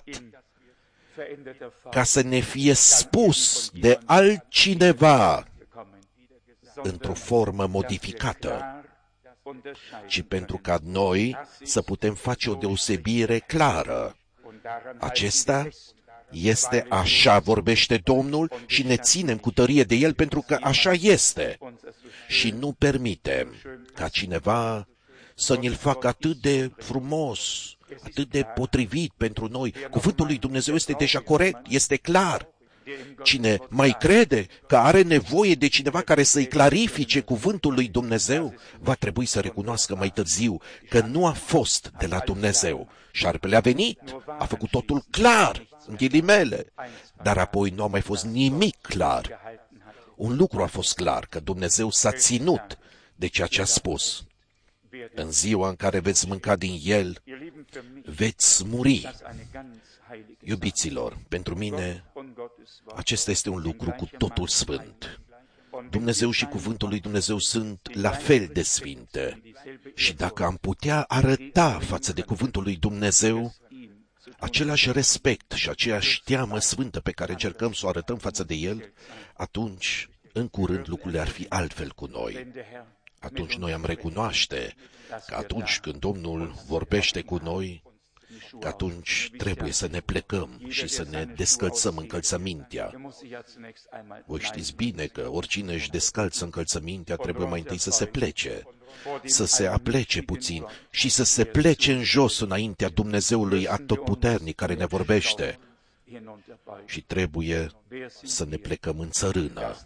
ca să ne fie spus de altcineva într-o formă modificată, ci pentru ca noi să putem face o deosebire clară. Acesta este așa vorbește Domnul și ne ținem cu tărie de El pentru că așa este. Și nu permitem ca cineva să ne-l facă atât de frumos, atât de potrivit pentru noi. Cuvântul lui Dumnezeu este deja corect, este clar. Cine mai crede că are nevoie de cineva care să-i clarifice cuvântul lui Dumnezeu, va trebui să recunoască mai târziu că nu a fost de la Dumnezeu. Șarpele a venit, a făcut totul clar, în ghilimele, dar apoi nu a mai fost nimic clar. Un lucru a fost clar, că Dumnezeu s-a ținut de ceea ce a spus. În ziua în care veți mânca din el, veți muri. Iubiților, pentru mine, acesta este un lucru cu totul sfânt. Dumnezeu și cuvântul lui Dumnezeu sunt la fel de sfinte. Și dacă am putea arăta față de cuvântul lui Dumnezeu același respect și aceeași teamă sfântă pe care încercăm să o arătăm față de el, atunci, în curând, lucrurile ar fi altfel cu noi. Atunci noi am recunoaște că atunci când Domnul vorbește cu noi, că atunci trebuie să ne plecăm și să ne descălțăm încălțămintea. Voi știți bine că oricine își descalță încălțămintea trebuie mai întâi să se plece, să se aplece puțin și să se plece în jos înaintea Dumnezeului Atotputernic care ne vorbește. Și trebuie să ne plecăm în țărână.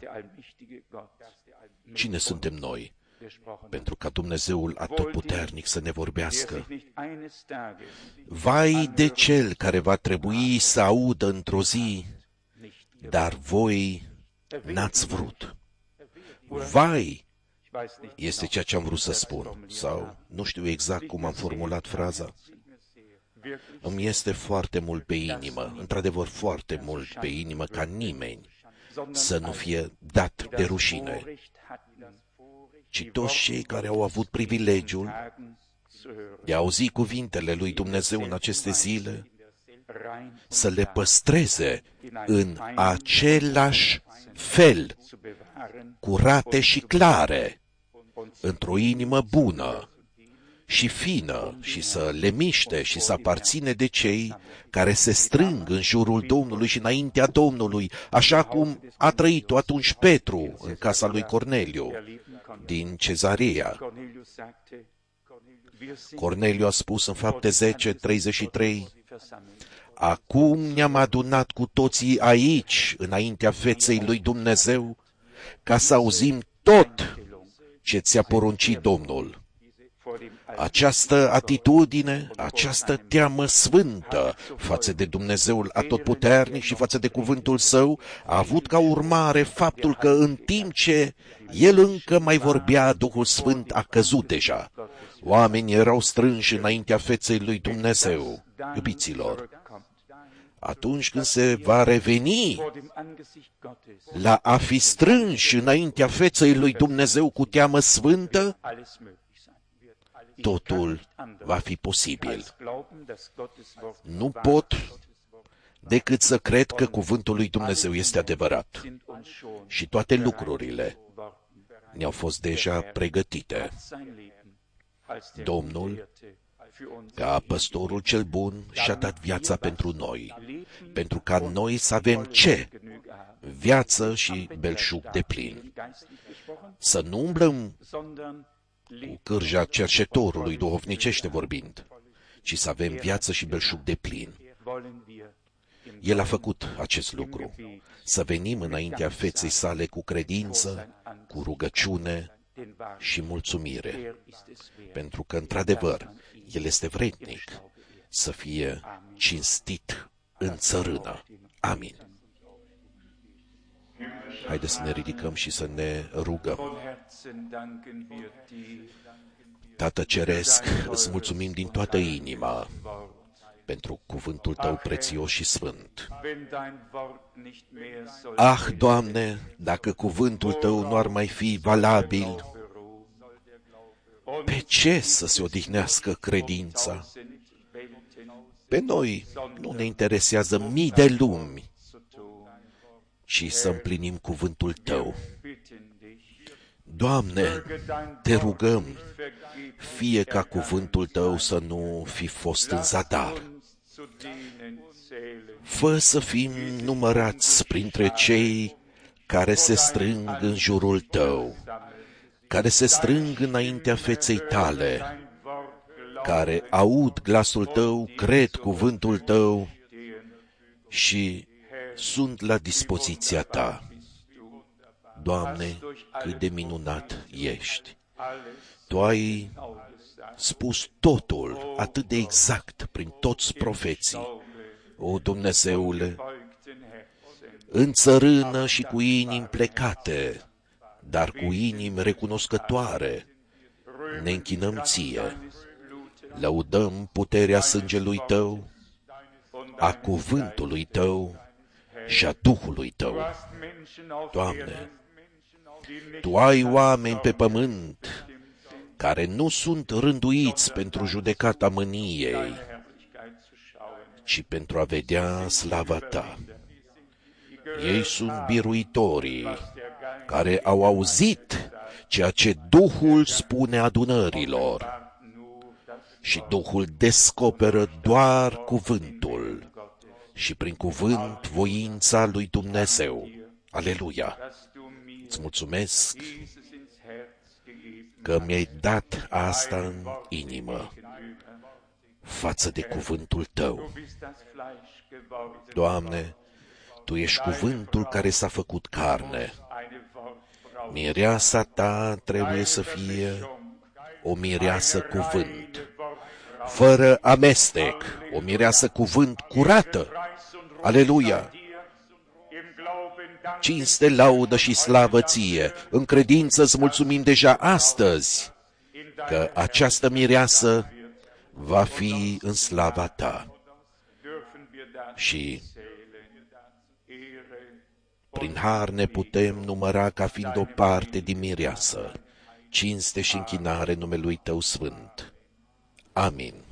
Cine suntem noi? Pentru ca Dumnezeul Atotputernic să ne vorbească. Vai de cel care va trebui să audă într-o zi, dar voi n-ați vrut. Vai este ceea ce am vrut să spun, sau nu știu exact cum am formulat fraza. Îmi este foarte mult pe inimă, într-adevăr foarte mult pe inimă, ca nimeni să nu fie dat de rușine, ci toți cei care au avut privilegiul de a auzi cuvintele lui Dumnezeu în aceste zile, să le păstreze în același fel, curate și clare, într-o inimă bună și fină, și să le miște și să aparține de cei care se strâng în jurul Domnului și înaintea Domnului, așa cum a trăit-o atunci Petru în casa lui Corneliu din Cezarea. Corneliu a spus în Fapte 10:33, acum ne-am adunat cu toții aici, înaintea feței lui Dumnezeu, ca să auzim tot ce ți-a poruncit Domnul. Această atitudine, această teamă sfântă față de Dumnezeul Atotputernic și față de cuvântul Său a avut ca urmare faptul că în timp ce El încă mai vorbea, Duhul Sfânt a căzut deja. Oamenii erau strânși înaintea feței lui Dumnezeu. Iubiților, atunci când se va reveni la a fi strânși înaintea feței lui Dumnezeu cu teamă sfântă, totul va fi posibil. Nu pot decât să cred că cuvântul lui Dumnezeu este adevărat și toate lucrurile ne-au fost deja pregătite. Domnul, ca păstorul cel bun, și-a dat viața pentru noi, pentru ca noi să avem ce? Viață și belșug de plin. Să nu umblăm cu cârja cercetorului, duhovnicește vorbind, ci să avem viață și belșug de plin. El a făcut acest lucru, să venim înaintea feței sale cu credință, cu rugăciune și mulțumire, pentru că, într-adevăr, El este vrednic să fie cinstit în țărână. Amin. Haideți să ne ridicăm și să ne rugăm. Tată Ceresc, îți mulțumim din toată inima pentru cuvântul Tău prețios și sfânt. Ah, Doamne, dacă cuvântul Tău nu ar mai fi valabil, pe ce să se odihnească credința? Pe noi nu ne interesează mii de lumi, ci să împlinim cuvântul Tău. Doamne, Te rugăm, fie ca cuvântul Tău să nu fi fost în zadar. Fă să fim numărați printre cei care se strâng în jurul Tău, care se strâng înaintea feței Tale, care aud glasul Tău, cred cuvântul Tău și sunt la dispoziția Ta. Doamne, cât de minunat ești! Tu ai spus totul atât de exact prin toți profeții. O, Dumnezeule, în țărână și cu inimi plecate, dar cu inimi recunoscătoare, ne închinăm Ție, lăudăm puterea sângelui Tău, a cuvântului Tău și a Duhului Tău. Doamne, Tu ai oameni pe pământ care nu sunt rânduiți pentru judecata mâniei, ci pentru a vedea slava Ta. Ei sunt biruitorii care au auzit ceea ce Duhul spune adunărilor și Duhul descoperă doar cuvântul și prin cuvânt voința lui Dumnezeu. Aleluia! Îți mulțumesc că mi-ai dat asta în inimă față de cuvântul Tău. Doamne, Tu ești cuvântul care s-a făcut carne. Mireasa Ta trebuie să fie o mireasă cuvânt, fără amestec, o mireasă cuvânt curată. Aleluia! Cinste, laudă și slavă Ție. În credință îți mulțumim deja astăzi că această mireasă va fi în slava Ta. Și prin har ne putem număra ca fiind o parte din mireasă. Cinste și închinare numelui Tău sfânt. Amin.